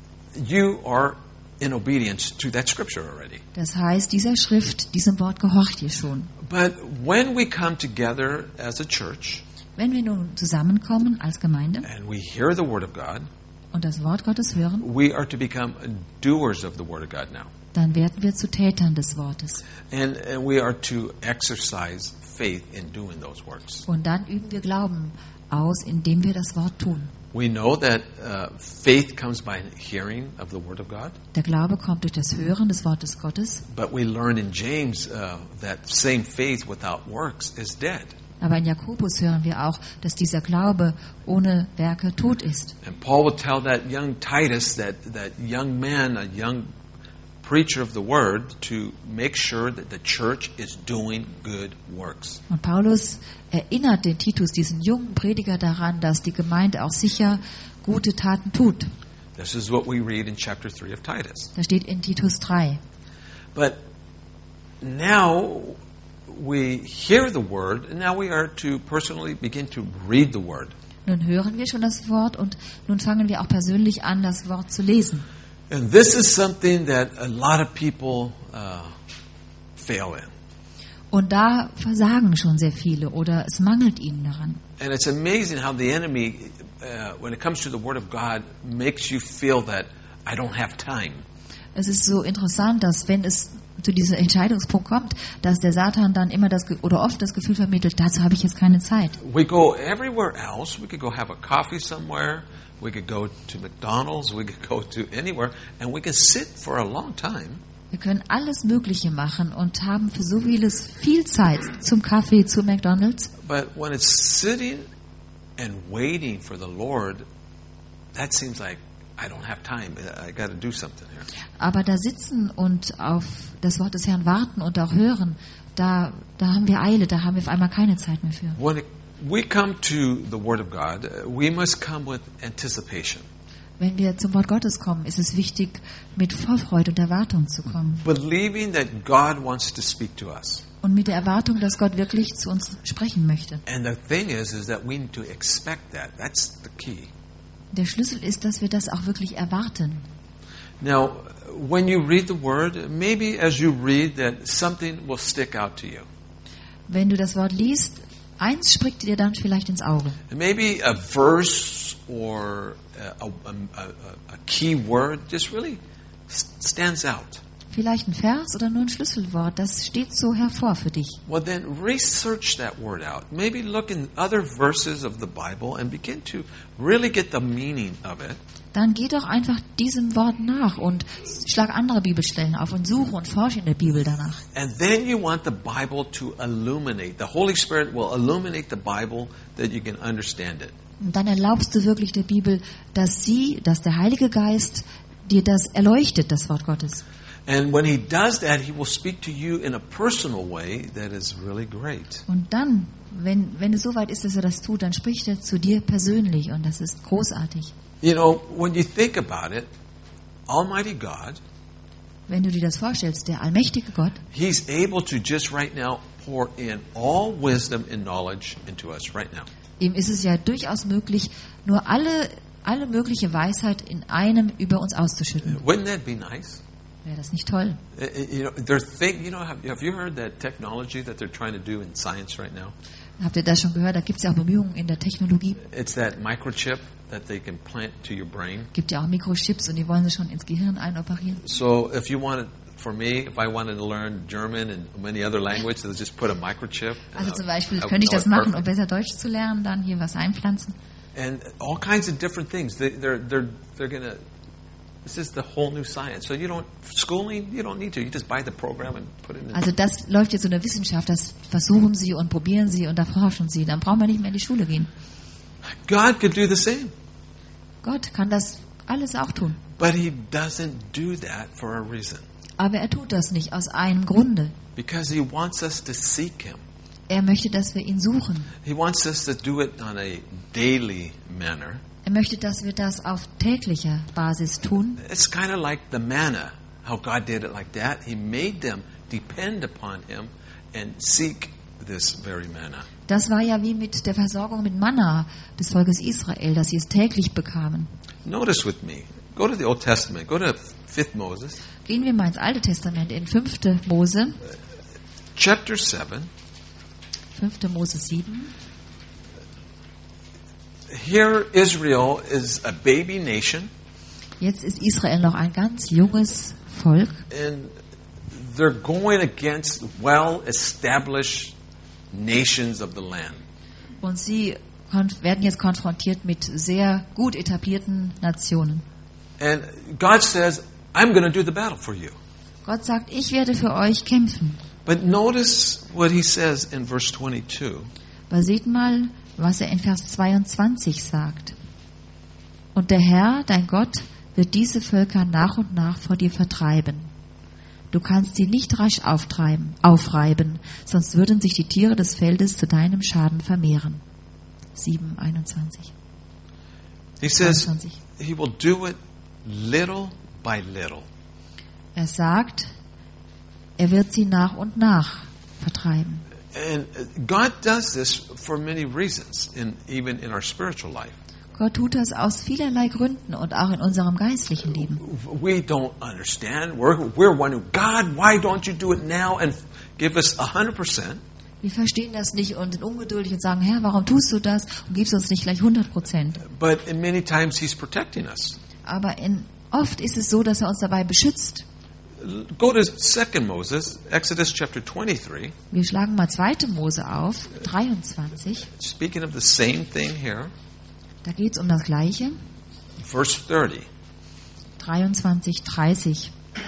you are in obedience to that Scripture already. Das heißt, dieser Schrift, diesem Wort gehorcht ihr schon. But when we come together as a church Wenn wir nun zusammenkommen als Gemeinde and we hear the Word of God, und das Wort Gottes hören, we are to become doers of the Word of God now. dann werden wir zu Tätern des Wortes. And, and we are to exercise faith in doing those works. Und dann üben wir Glauben aus, indem wir das Wort tun. We know that uh, faith comes by hearing of the Word of God, Der Glaube kommt durch das Hören des Wortes Gottes, but we learn in James uh, that same faith without works is dead. aber in Jakobus hören wir auch, dass dieser Glaube ohne Werke tot ist. And Paul would tell that young Titus, that, that young man, a young preacher of the Word, to make sure that the church is doing good works. Und Paulus erinnert den Titus, diesen jungen Prediger, daran, dass die Gemeinde auch sicher gute Taten tut. This is what we read in chapter three of Titus. Das steht in Titus drei. But now we hear the Word, and now we are to personally begin to read the Word. Nun hören wir schon das Wort und nun fangen wir auch persönlich an, das Wort zu lesen. And this is something that a lot of people uh, fail in. Und da versagen schon sehr viele oder es mangelt ihnen daran. And it's amazing how the enemy, uh, when it comes to the Word of God, makes you feel that I don't have time. Es ist so interessant, dass wenn es zu diesem Entscheidungspunkt kommt, dass der Satan dann immer das Ge- oder oft das Gefühl vermittelt, dazu habe ich jetzt keine Zeit. We go everywhere else. We could go have a coffee somewhere. We could go to McDonald's. We could go to anywhere. And we can sit for a long time. Wir können alles Mögliche machen und haben für so vieles viel Zeit zum Kaffee, zu McDonald's. But when it's sitting and waiting for the Lord, that seems like I don't have time. I got to do something here. Aber da sitzen und auf das Wort des Herrn warten und auch hören, da, da haben wir Eile, da haben wir auf einmal keine Zeit mehr für. When it, we come to the Word of God, uh, we must come with anticipation. Wenn wir zum Wort Gottes kommen, ist es wichtig, mit Vorfreude und Erwartung zu kommen. Believing that God wants to speak to us. Und mit der Erwartung, dass Gott wirklich zu uns sprechen möchte. And the thing is, is that we need to expect that. That's the key. Der Schlüssel ist, dass wir das auch wirklich erwarten. Now, when you read the Word, maybe as you read that something will stick out to you. Wenn du das Wort liest, eins springt dir dann vielleicht ins Auge. Maybe a verse or a, a, a, a key word just really stands out. Vielleicht ein Vers oder nur ein Schlüsselwort, das steht so hervor für dich. Well, then research that word out. Maybe look in other verses of the Bible and begin to really get the meaning of it. Dann geh doch einfach diesem Wort nach und schlag andere Bibelstellen auf und suche und forsche in der Bibel danach. And then you want the Bible to illuminate. The Holy Spirit will illuminate the Bible that you can understand it. Und dann erlaubst du wirklich der Bibel, dass sie, dass der Heilige Geist dir das erleuchtet, das Wort Gottes. And when he does that, he will speak to you in a personal way that is really great. Und dann, wenn, wenn es soweit ist, dass er das tut, dann spricht er zu dir persönlich und das ist großartig. You know, when you think about it, Almighty God, Wenn du dir das vorstellst, der allmächtige Gott, He's able to just right now pour in all wisdom and knowledge into us right now. ihm ist es ja durchaus möglich, nur alle, alle mögliche Weisheit in einem über uns auszuschütten. Wouldn't that be nice? Wäre das nicht toll? Uh, You know, they're think. You know, have, have you heard that technology that they're trying to do in science right now? Habt ihr das schon gehört? Da gibt es ja auch Bemühungen in der Technologie. It's that microchip that they can plant to your brain. Gibt ja auch Mikrochips und die wollen sie schon ins Gehirn einoperieren. So if you wanted, for me, if I wanted to learn German and many other languages, they'll just put a microchip. Also zum Beispiel I would könnte ich know das it machen, perfect. um besser Deutsch zu lernen, dann hier was einpflanzen. And all kinds of different things. They, they're they're they're gonna. This is the whole new science. So you don't schooling. You don't need to. You just buy the program and put it in. Also das läuft jetzt in der Wissenschaft, das versuchen sie und probieren sie und erforschen sie. Dann brauchen wir nicht mehr in die Schule gehen. God could do the same, Gott kann das alles auch tun. but He doesn't do that for a reason. Aber er tut das nicht aus einem Grunde. Because He wants us to seek Him. Er möchte, dass wir ihn suchen. He wants us to do it on a daily manner. Er möchte, dass wir das auf täglicher Basis tun. It's kind of like the manna, how God did it like that. He made them depend upon Him and seek this very manna. Das war ja wie mit der Versorgung mit Manna des Volkes Israel, dass sie es täglich bekamen. Notice with me. Go to the Old Testament. Go to fifth Moses, Gehen wir mal ins Alte Testament, in fünfte Mose, chapter seven. fünfte Mose sieben. Here Israel is a baby nation, Jetzt ist Israel noch ein ganz junges Volk and they're going against well-established nations of the land. und sie konf- werden jetzt konfrontiert mit sehr gut etablierten Nationen. And God says, I'm going to do the battle for you. Gott sagt, ich werde für euch kämpfen. But notice what He says in verse twenty-two. Aber seht mal, was er in Vers zweiundzwanzig sagt. Und der Herr, dein Gott, wird diese Völker nach und nach vor dir vertreiben. Du kannst sie nicht rasch auftreiben, aufreiben, sonst würden sich die Tiere des Feldes zu deinem Schaden vermehren. sieben, einundzwanzig. He says zweiundzwanzig. He will do it little by little. Er sagt, er wird sie nach und nach vertreiben. And God does this for many reasons, in, even in our spiritual life. Gott tut das aus vielerlei Gründen und auch in unserem geistlichen Leben. We don't understand. We're, we're wondering, God, why don't you do it now and give us one hundred percent? Wir verstehen das nicht und sind ungeduldig und sagen, Herr, warum tust du das und gibst uns nicht gleich hundert Prozent? But in many times He's protecting us. Aber in, oft ist es so, dass er uns dabei beschützt. Go to Second Moses, Exodus chapter twenty-three. Wir schlagen mal zweite Mose auf, dreiundzwanzig. Speaking of the same thing here, Da geht es um das Gleiche. verse thirty. dreiundzwanzig, dreißig.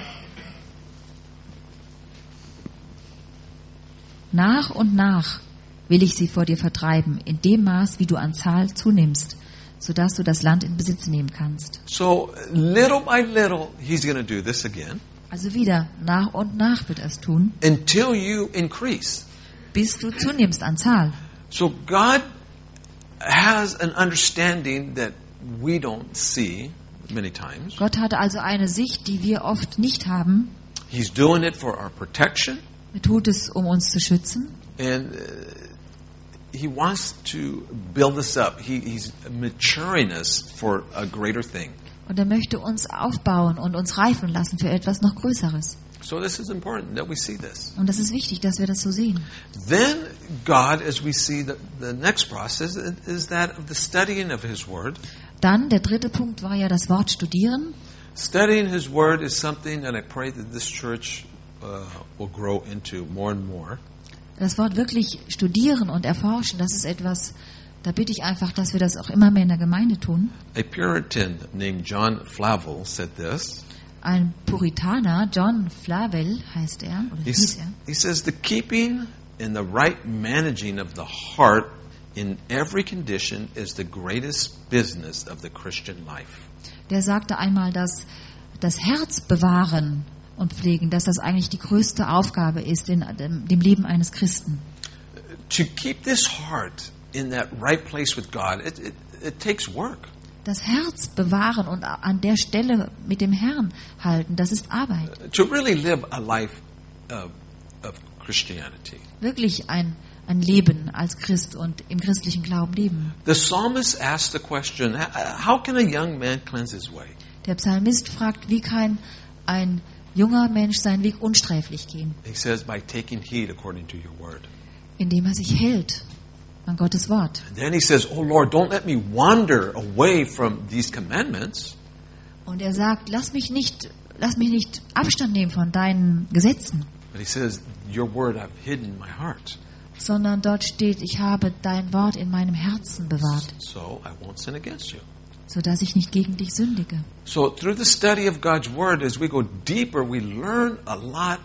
Nach und nach will ich sie vor dir vertreiben, in dem Maß, wie du an Zahl zunimmst, sodass du das Land in Besitz nehmen kannst. So little by little, He's going to do this again Also wieder, nach und nach wird er es tun, until you increase. bis du zunimmst an Zahl. So God has an understanding that we don't see many times. Gott hatte also eine Sicht, die wir oft nicht haben. He's doing it for our protection, Er tut es, um uns zu schützen. and uh, He wants to build us up. He, he's maturing us for a greater thing. Und er möchte uns aufbauen und uns reifen lassen für etwas noch Größeres. So this is important that we see this. Und das ist wichtig, dass wir das so sehen. Then God, as we see the, the next process, is that of the studying of His Word. Dann, der dritte Punkt war ja das Wort studieren. Studying His Word is something that I pray that this church uh, will grow into more and more. Das Wort wirklich studieren und erforschen, das ist etwas, da bitte ich einfach, dass wir das auch immer mehr in der Gemeinde tun. A Puritan named John Flavel said this. Ein Puritaner, John Flavel heißt er, oder He, hieß er. he says, the keeping and the right managing of the heart in every condition is the greatest business of the Christian life. Der sagte einmal, dass das Herz bewahren und pflegen, dass das eigentlich die größte Aufgabe ist in dem, dem Leben eines Christen. To keep this heart in that right place with God, it, it, it takes work. Das Herz bewahren und an der Stelle mit dem Herrn halten, das ist Arbeit. To really live a life of, of Christianity. Wirklich ein, ein Leben als Christ und im christlichen Glauben leben. The psalmist asked the question, how can a young man cleanse his way? Der Psalmist fragt, wie kann ein junger Mensch seinen Weg unsträflich gehen? He says, by taking heed according to your word. Indem er sich hält an Gottes Wort. And then he says, oh Lord, don't let me wander away from these commandments. Und er sagt, lass mich nicht, lass mich nicht Abstand nehmen von deinen Gesetzen. But he says, your word I've hidden in my heart. Sondern dort steht, ich habe dein Wort in meinem Herzen bewahrt, So I won't sin against you. sodass ich nicht gegen dich sündige. So through the study of God's word, as we go deeper, we learn a lot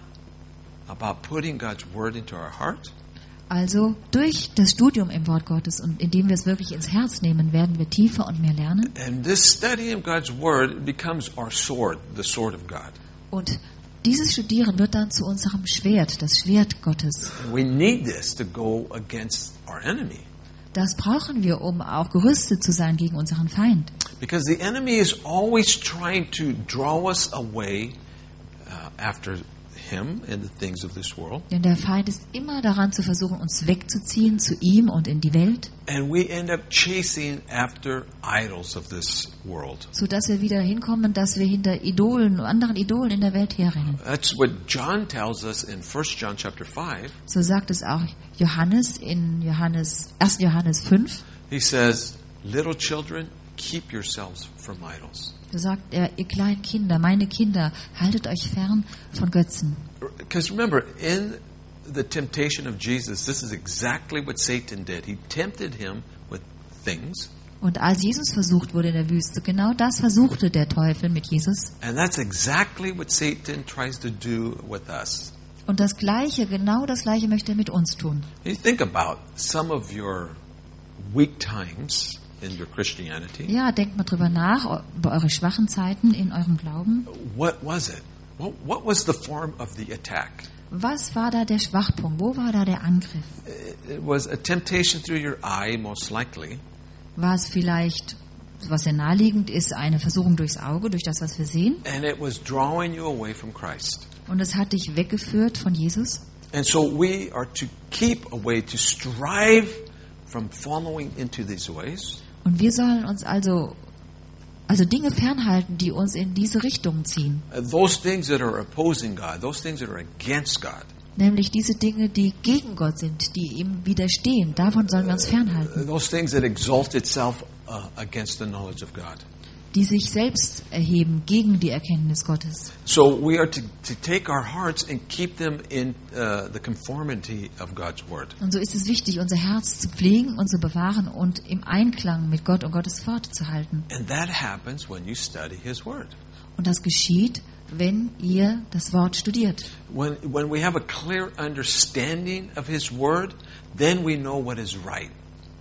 about putting God's word into our heart. Also durch das Studium im Wort Gottes und indem wir es wirklich ins Herz nehmen, werden wir tiefer und mehr lernen. And this study of God's word becomes our sword, the sword of God. Und dieses Studieren wird dann zu unserem Schwert, das Schwert Gottes. And we need this to go against our enemy. Das brauchen wir, um auch gerüstet zu sein gegen unseren Feind. Because the enemy is always trying to draw us away uh, after him and the things of this world. Denn der Feind ist immer daran zu versuchen, uns wegzuziehen zu ihm und in die Welt, And we end up chasing after idols of this world. sodass wir wieder hinkommen, dass wir hinter Idolen, anderen Idolen in der Welt herrennen. That's what John tells us in First John chapter five. So sagt es auch Johannes in Johannes, ersten Johannes fünf. He says, little children, keep yourselves from idols. Da sagt er, ihr kleinen Kinder, meine Kinder, haltet euch fern von Götzen. Because remember, in the temptation of Jesus, this is exactly what Satan did. He tempted him with things. Und als Jesus versucht wurde in der Wüste, genau das versuchte der Teufel mit Jesus. And that's exactly what Satan tries to do with us. Und das Gleiche, genau das Gleiche möchte er mit uns tun. You think about some of your weak times in your Christianity. Ja, denkt mal drüber nach, über eure schwachen Zeiten in eurem Glauben. What was it? What, what was the form of the attack? Was war da der Schwachpunkt? Wo war da der Angriff? It was a temptation through your eye, most likely. War es vielleicht, was sehr naheliegend ist, eine Versuchung durchs Auge, durch das, was wir sehen? And it was drawing you away from Christ. Und es hat dich weggeführt von Jesus? And so we are to keep away, to strive from following into these ways. Und wir sollen uns also, also Dinge fernhalten, die uns in diese Richtung ziehen. Uh, Those things that are opposing God, those things that are against God. Nämlich diese Dinge, die gegen Gott sind, die ihm widerstehen. Davon sollen wir uns fernhalten. Uh, Those things that exalt itself uh, against the knowledge of God. Die sich selbst erheben gegen die Erkenntnis Gottes. So we are to, to take our hearts and keep them in uh, the conformity of God's word. Und so ist es wichtig, unser Herz zu pflegen und zu bewahren und im Einklang mit Gott und Gottes Wort zu halten. And that happens when you study His word. Und das geschieht, wenn ihr das Wort studiert. When, when we have a clear understanding of His word, then we know what is right.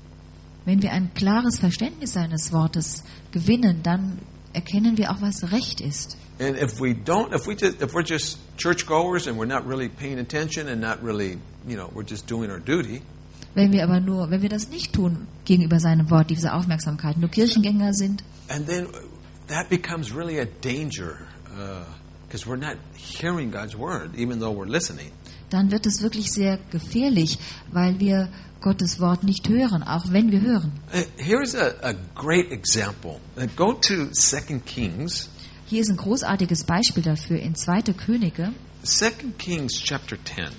Wenn wir ein klares Verständnis seines Wortes gewinnen, dann erkennen wir auch, was recht ist. And if we don't, if we just, if we're just churchgoers and we're not really paying attention and not really, you know, we're just doing our duty, Wenn wir aber nur, wenn wir das nicht tun gegenüber seinem Wort, diese Aufmerksamkeit, nur Kirchengänger sind, and then that becomes really a danger because we're not hearing God's word, even though we're listening. dann wird es wirklich sehr gefährlich, weil wir Gottes Wort nicht hören, auch wenn wir hören. Uh, Here's a, a great example. Uh, Go to Second Kings, Hier ist ein großartiges Beispiel dafür in zweiter Könige, Second Kings chapter ten.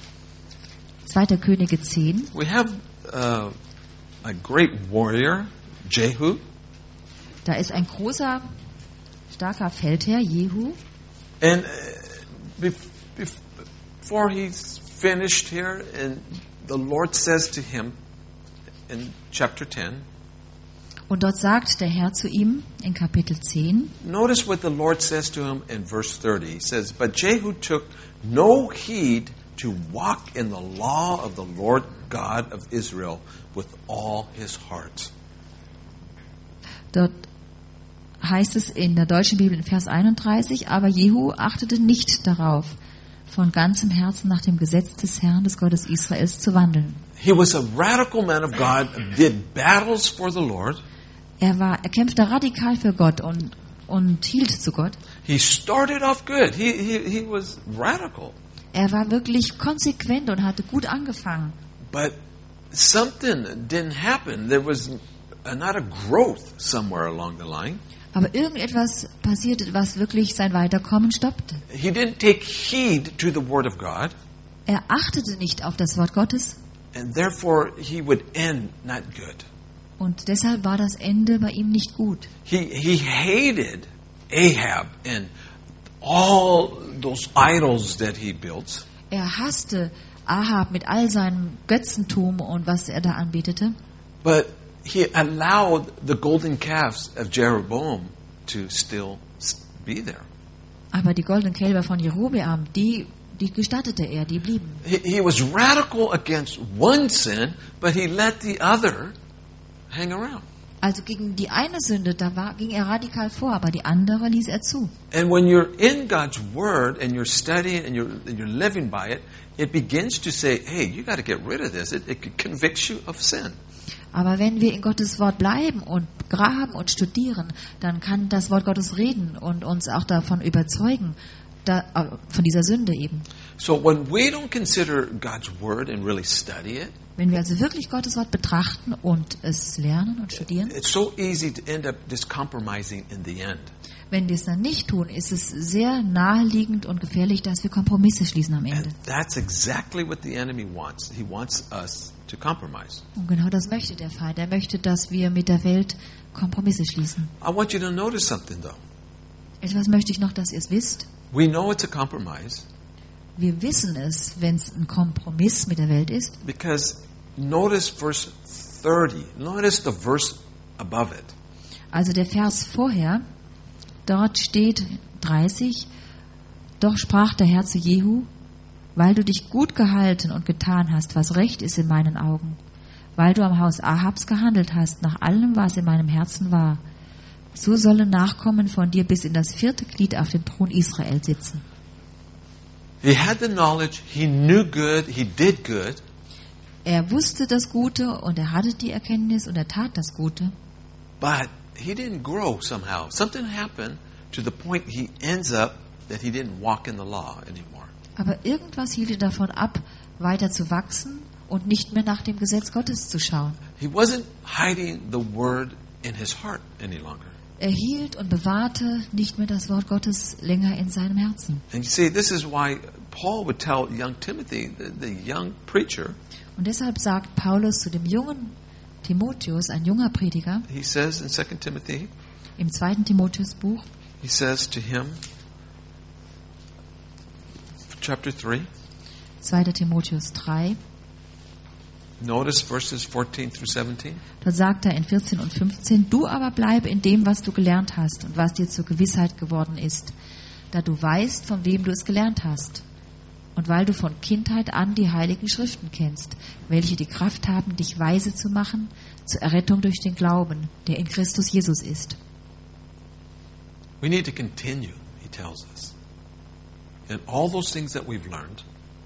zweiter Könige zehn. We have uh, a great warrior, Jehu, Da ist ein großer, starker Feldherr, Jehu. and uh, bef- bef- before he's finished here, and the Lord says to him in chapter ten, Und dort sagt der Herr zu ihm in Kapitel zehn, notice what the Lord says to him in verse thirty. He says, "But Jehu took no heed to walk in the law of the Lord God of Israel with all his heart." dort heißt es in der deutschen Bibel in Vers einunddreißig, aber Jehu achtete nicht darauf, von ganzem Herzen nach dem Gesetz des Herrn, des Gottes Israels, zu wandeln. He was a radical man of God, did battles for the Lord. Er war, er kämpfte radikal für Gott und, und hielt zu Gott. He started off good. He, he, he was radical. Er war wirklich konsequent und hatte gut angefangen. But something didn't happen. There was a, not a growth somewhere along the line. Aber irgendetwas passierte, was wirklich sein Weiterkommen stoppte. He didn't take heed to the word of God. Er achtete nicht auf das Wort Gottes. And therefore he would end not good. Und deshalb war das Ende bei ihm nicht gut. He, he hated Ahab and all those idols that he built. Er hasste Ahab mit all seinem Götzentum und was er da anbetete. But he allowed the golden calves of Jeroboam to still be there. Aber die goldenen Kälber von Jerobeam, die, die gestattete er, die blieben. He, he was radical against one sin, but he let the other hang around. Also gegen die eine Sünde, da war, ging er radikal vor, aber die andere ließ er zu. And when you're in God's Word and you're studying and you're, and you're living by it, it begins to say, hey, you got to get rid of this. It, it convicts you of sin. Aber wenn wir in Gottes Wort bleiben und graben und studieren, dann kann das Wort Gottes reden und uns auch davon überzeugen, da, von dieser Sünde eben. So when we don't consider God's Word and really study it, Wenn wir also wirklich Gottes Wort betrachten und es lernen und studieren, it's so easy to end up just compromising in the end. wenn wir es dann nicht tun, ist es sehr naheliegend und gefährlich, dass wir Kompromisse schließen am Ende. And that's exactly what the enemy wants. He wants us to compromise. Und genau das möchte der Feind. Er möchte, dass wir mit der Welt Kompromisse schließen. I want you to notice something, though. Etwas möchte ich noch, dass ihr es wisst. We know it's a compromise Wir wissen es, wenn es ein Kompromiss mit der Welt ist. because notice verse thirty. Notice the verse above it. Also der Vers vorher, dort steht dreißig, doch sprach der Herr zu Jehu, weil du dich gut gehalten und getan hast, was recht ist in meinen Augen, weil du am Haus Ahabs gehandelt hast, nach allem, was in meinem Herzen war, so sollen Nachkommen von dir bis in das vierte Glied auf dem Thron Israel sitzen. He had the knowledge. He knew good. He did good. Er wusste das Gute und er hatte die Erkenntnis und er tat das Gute. But he didn't grow somehow. Something happened to the point he ends up that he didn't walk in the law anymore. Aber irgendwas hielt ihn davon ab, weiter zu wachsen und nicht mehr nach dem Gesetz Gottes zu schauen. He wasn't hiding the word in his heart any longer. Er hielt und bewahrte nicht mehr das Wort Gottes länger in seinem Herzen. And you see, this is why Paul would tell young Timothy, the, the young preacher, Und deshalb sagt Paulus zu dem jungen Timotheus, ein junger Prediger, he says in Second Timothy, im zweiten Timotheusbuch, he says to him, chapter three, zweiter Timotheus drei, notice verses fourteen through seventeen. dort sagt er in vierzehn und fünfzehn, du aber bleib in dem, was du gelernt hast und was dir zur Gewissheit geworden ist, da du weißt, von wem du es gelernt hast. Und weil du von Kindheit an die heiligen Schriften kennst, welche die Kraft haben, dich weise zu machen, zur Errettung durch den Glauben, der in Christus Jesus ist. We need to continue, he tells us. And all those things that we've learned,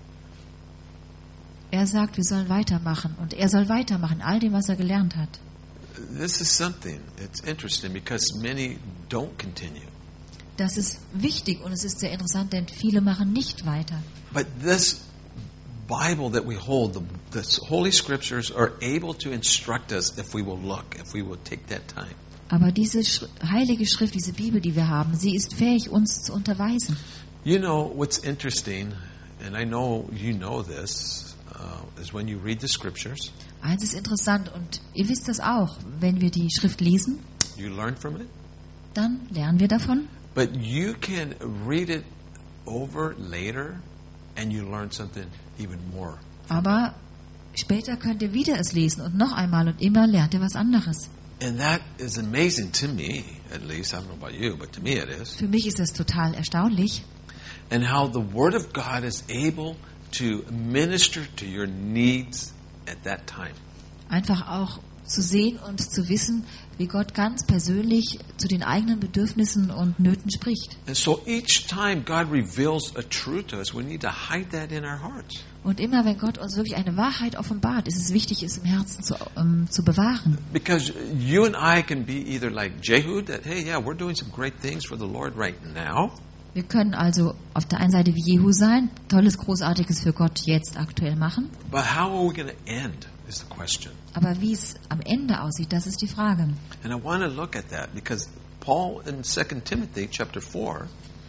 Er sagt, wir sollen weitermachen und er soll weitermachen, all dem, was er gelernt hat. this is something, it's interesting because many don't continue. Das ist wichtig und es ist sehr interessant, denn viele machen nicht weiter. But this Bible that we hold, the, the Holy Scriptures are able to instruct us if we will look, if we will take that time. Aber diese Sch- heilige Schrift, diese Bibel, die wir haben, sie ist fähig, uns zu unterweisen. You know what's interesting, and I know you know this, uh, is when you read the Scriptures, Eins ist interessant und ihr wisst das auch, wenn wir die Schrift lesen, you learn from it, dann lernen wir davon. but you can read it over later and you learn something even more. Aber später könnt ihr wieder es lesen und noch einmal und immer lernt ihr was anderes. And that is amazing to me, at least. I don't know about you, but to me it is. Für mich ist es total erstaunlich, And how the Word of God is able to minister to your needs at that time. einfach auch zu sehen und zu wissen, wie Gott ganz persönlich zu den eigenen Bedürfnissen und Nöten spricht. And so each time God reveals a truth to us, we need to hide that in our hearts. Und immer wenn Gott uns wirklich eine Wahrheit offenbart, ist es wichtig, es im Herzen zu, ähm, zu bewahren. Because you and I can be either like Jehud, that, hey, yeah, we're doing some great things for the Lord right now. Wir können also auf der einen Seite wie Jehu sein, tolles, großartiges für Gott jetzt aktuell machen. But how are we going to end is the question. Aber wie es am Ende aussieht, das ist die Frage. And I want to look at that because Paul in Second Timothy chapter four,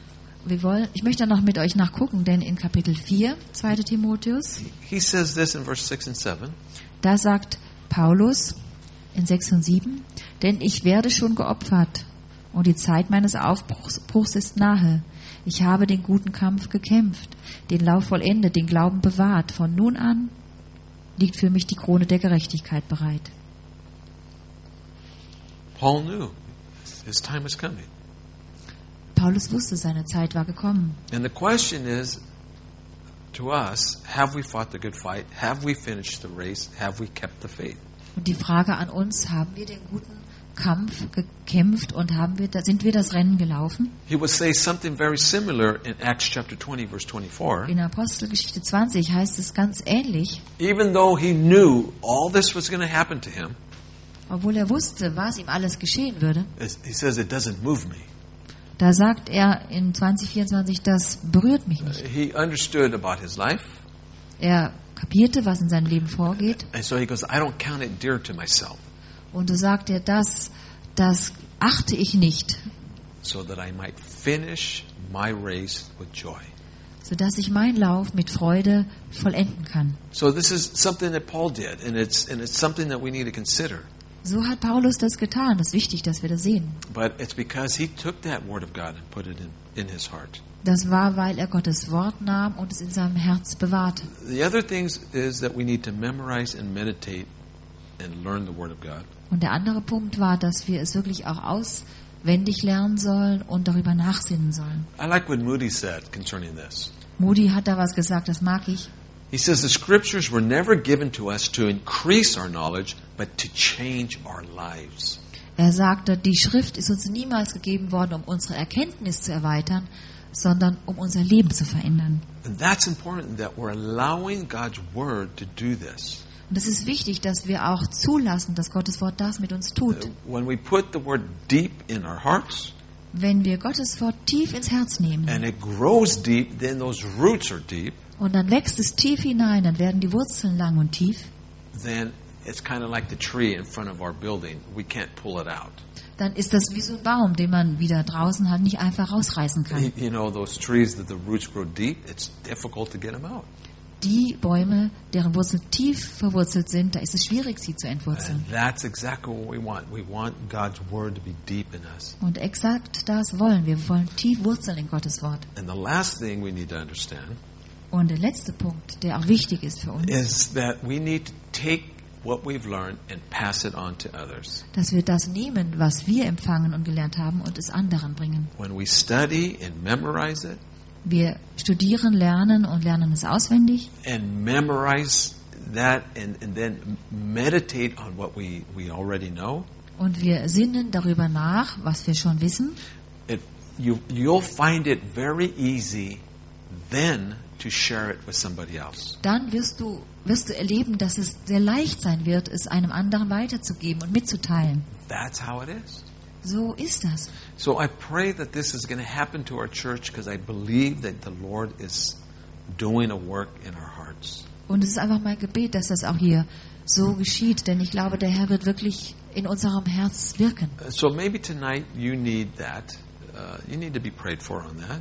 wir wollen, ich möchte noch mit euch nachgucken, denn in Kapitel vier, zweiter Timotheus, he says this in verse six and seven. da sagt Paulus in sechs und sieben, denn ich werde schon geopfert und die Zeit meines Aufbruchs Bruchs ist nahe. Ich habe den guten Kampf gekämpft, den Lauf vollendet, den Glauben bewahrt. Von nun an liegt für mich die Krone der Gerechtigkeit bereit. Paul knew his time was coming. Paulus wusste, seine Zeit war gekommen. And the question is, to us, have we fought the good fight? Have we finished the race? Have we kept the faith? Und die Frage an uns, haben wir den guten Kampf gekämpft und haben wir, sind wir das Rennen gelaufen? He would say something very similar in Acts chapter twenty, verse twenty-four. In Apostelgeschichte zwanzig heißt es ganz ähnlich, Even though he knew all this was going to happen to him, obwohl er wusste, was ihm alles geschehen würde. he says it doesn't move me. Da sagt er in zwanzig vierundzwanzig, das berührt mich nicht. He understood about his life, Er kapierte, was in seinem Leben vorgeht. and so he goes, I don't count it dear to myself, Und so sagt er, das, das achte ich nicht, so that I might finish my race with joy. sodass ich meinen Lauf mit Freude vollenden kann. So this is something that Paul did, and it's and it's something that we need to consider. So hat Paulus das getan. Das ist wichtig, dass wir das sehen. But it's because he took that word of God and put it in, in his heart. Das war, weil er Gottes Wort nahm und es in seinem Herz bewahrte. The other things is that we need to memorize and meditate and learn the word of God. Und der andere Punkt war, dass wir es wirklich auch auswendig lernen sollen und darüber nachsinnen sollen. I like what Moody said concerning this. Moody hat da was gesagt, das mag ich. He says the scriptures were never given to us to increase our knowledge, but to change our lives. Er sagte, die Schrift ist uns niemals gegeben worden, um unsere Erkenntnis zu erweitern, sondern um unser Leben zu verändern. And that's important that we're allowing God's word to do this. Und es ist wichtig, dass wir auch zulassen, dass Gottes Wort das mit uns tut. When we put the word deep in our hearts, Wenn wir Gottes Wort tief ins Herz nehmen and it grows deep, then those roots are deep, und dann wächst es tief hinein, dann werden die Wurzeln lang und tief, then it's kind of like the tree in front of our building. We can't pull it out. dann ist das wie so ein Baum, den man wieder draußen hat, nicht einfach rausreißen kann. You know, those trees that the roots grow deep, it's difficult to get them out. Die Bäume, deren Wurzeln tief verwurzelt sind, da ist es schwierig, sie zu And entwurzeln. that's exactly what we want. We want God's word to be deep in us. Und exakt das wollen wir. Wir wollen tief wurzeln in Gottes Wort. And the last thing we need to understand Und der letzte Punkt, der auch wichtig ist für uns, is that we need to take what we've learned and pass it on to others. dass wir das nehmen, was wir empfangen und gelernt haben, und es anderen bringen. When we study and memorize it, Wir studieren, lernen und lernen es auswendig and memorize that and, and then meditate on what we, we already know, und wir sinnen darüber nach, was wir schon wissen, it, you, you'll find it very easy then to share it with somebody else. dann wirst du, wirst du erleben, dass es sehr leicht sein wird, es einem anderen weiterzugeben und mitzuteilen. That's how it is. So ist das. So I pray that this is going to happen to our church because I believe that the Lord is doing a work in our hearts. Und es ist einfach mein Gebet, dass das auch hier so geschieht, denn ich glaube, der Herr wird wirklich in unserem Herz wirken. So maybe tonight you need that. Uh, you need to be prayed for on that.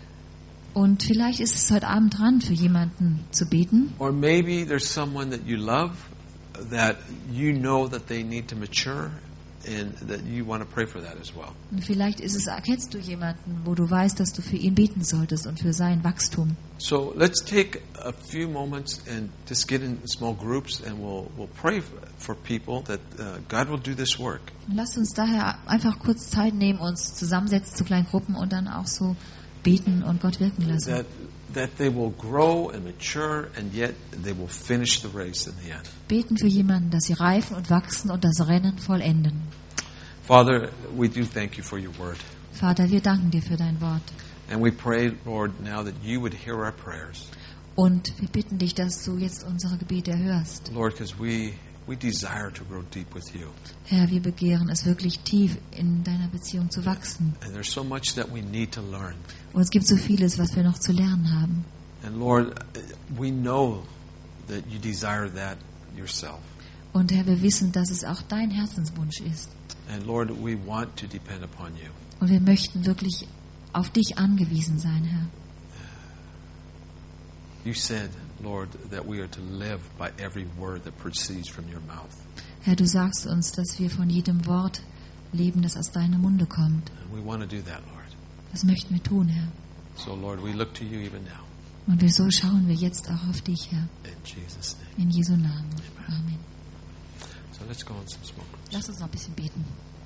Und vielleicht ist es heute Abend dran, für jemanden zu beten. Or maybe there's someone that you love that you know that they need to mature and that you want to pray for that as well. Und vielleicht ist es, erkennst du jemanden, wo du weißt, dass du für ihn beten solltest und für sein Wachstum. So let's take a few moments and just get in small groups and we'll we'll pray for people that uh, God will do this work. Und lasst uns daher einfach kurz Zeit nehmen, uns zusammensetzen zu kleinen Gruppen und dann auch so beten und Gott wirken lassen. That that they will grow and mature and yet they will finish the race in the end. Beten für jemanden, dass sie reifen und wachsen und das Rennen vollenden. Father, we do thank you for your word. Vater, wir danken dir für dein Wort. And we pray, Lord, now that you would hear our prayers. Und wir bitten dich, dass du jetzt unsere Gebete erhörst. Lord, because we, we desire to grow deep with you. Herr, wir begehren es wirklich tief in deiner Beziehung zu wachsen. And there's so much that we need to learn. Und es gibt so vieles, was wir noch zu lernen haben. And Lord, we know that you desire that yourself. Und Herr, wir wissen, dass es auch dein Herzenswunsch ist. And Lord, we want to depend upon you. Und wir möchten wirklich auf dich angewiesen sein, Herr. You said, Lord, that we are to live by every word that proceeds from your mouth. Herr, du sagst uns, dass wir von jedem Wort leben, das aus deinem Munde kommt. And we want to do that, Lord. Das möchten wir tun, Herr. So, Lord, we look to you even now. Und wir so schauen wir jetzt auch auf dich, Herr. In Jesus' name. In Jesu Namen. Amen. So let's go on some smoke. Lass uns noch ein bisschen beten.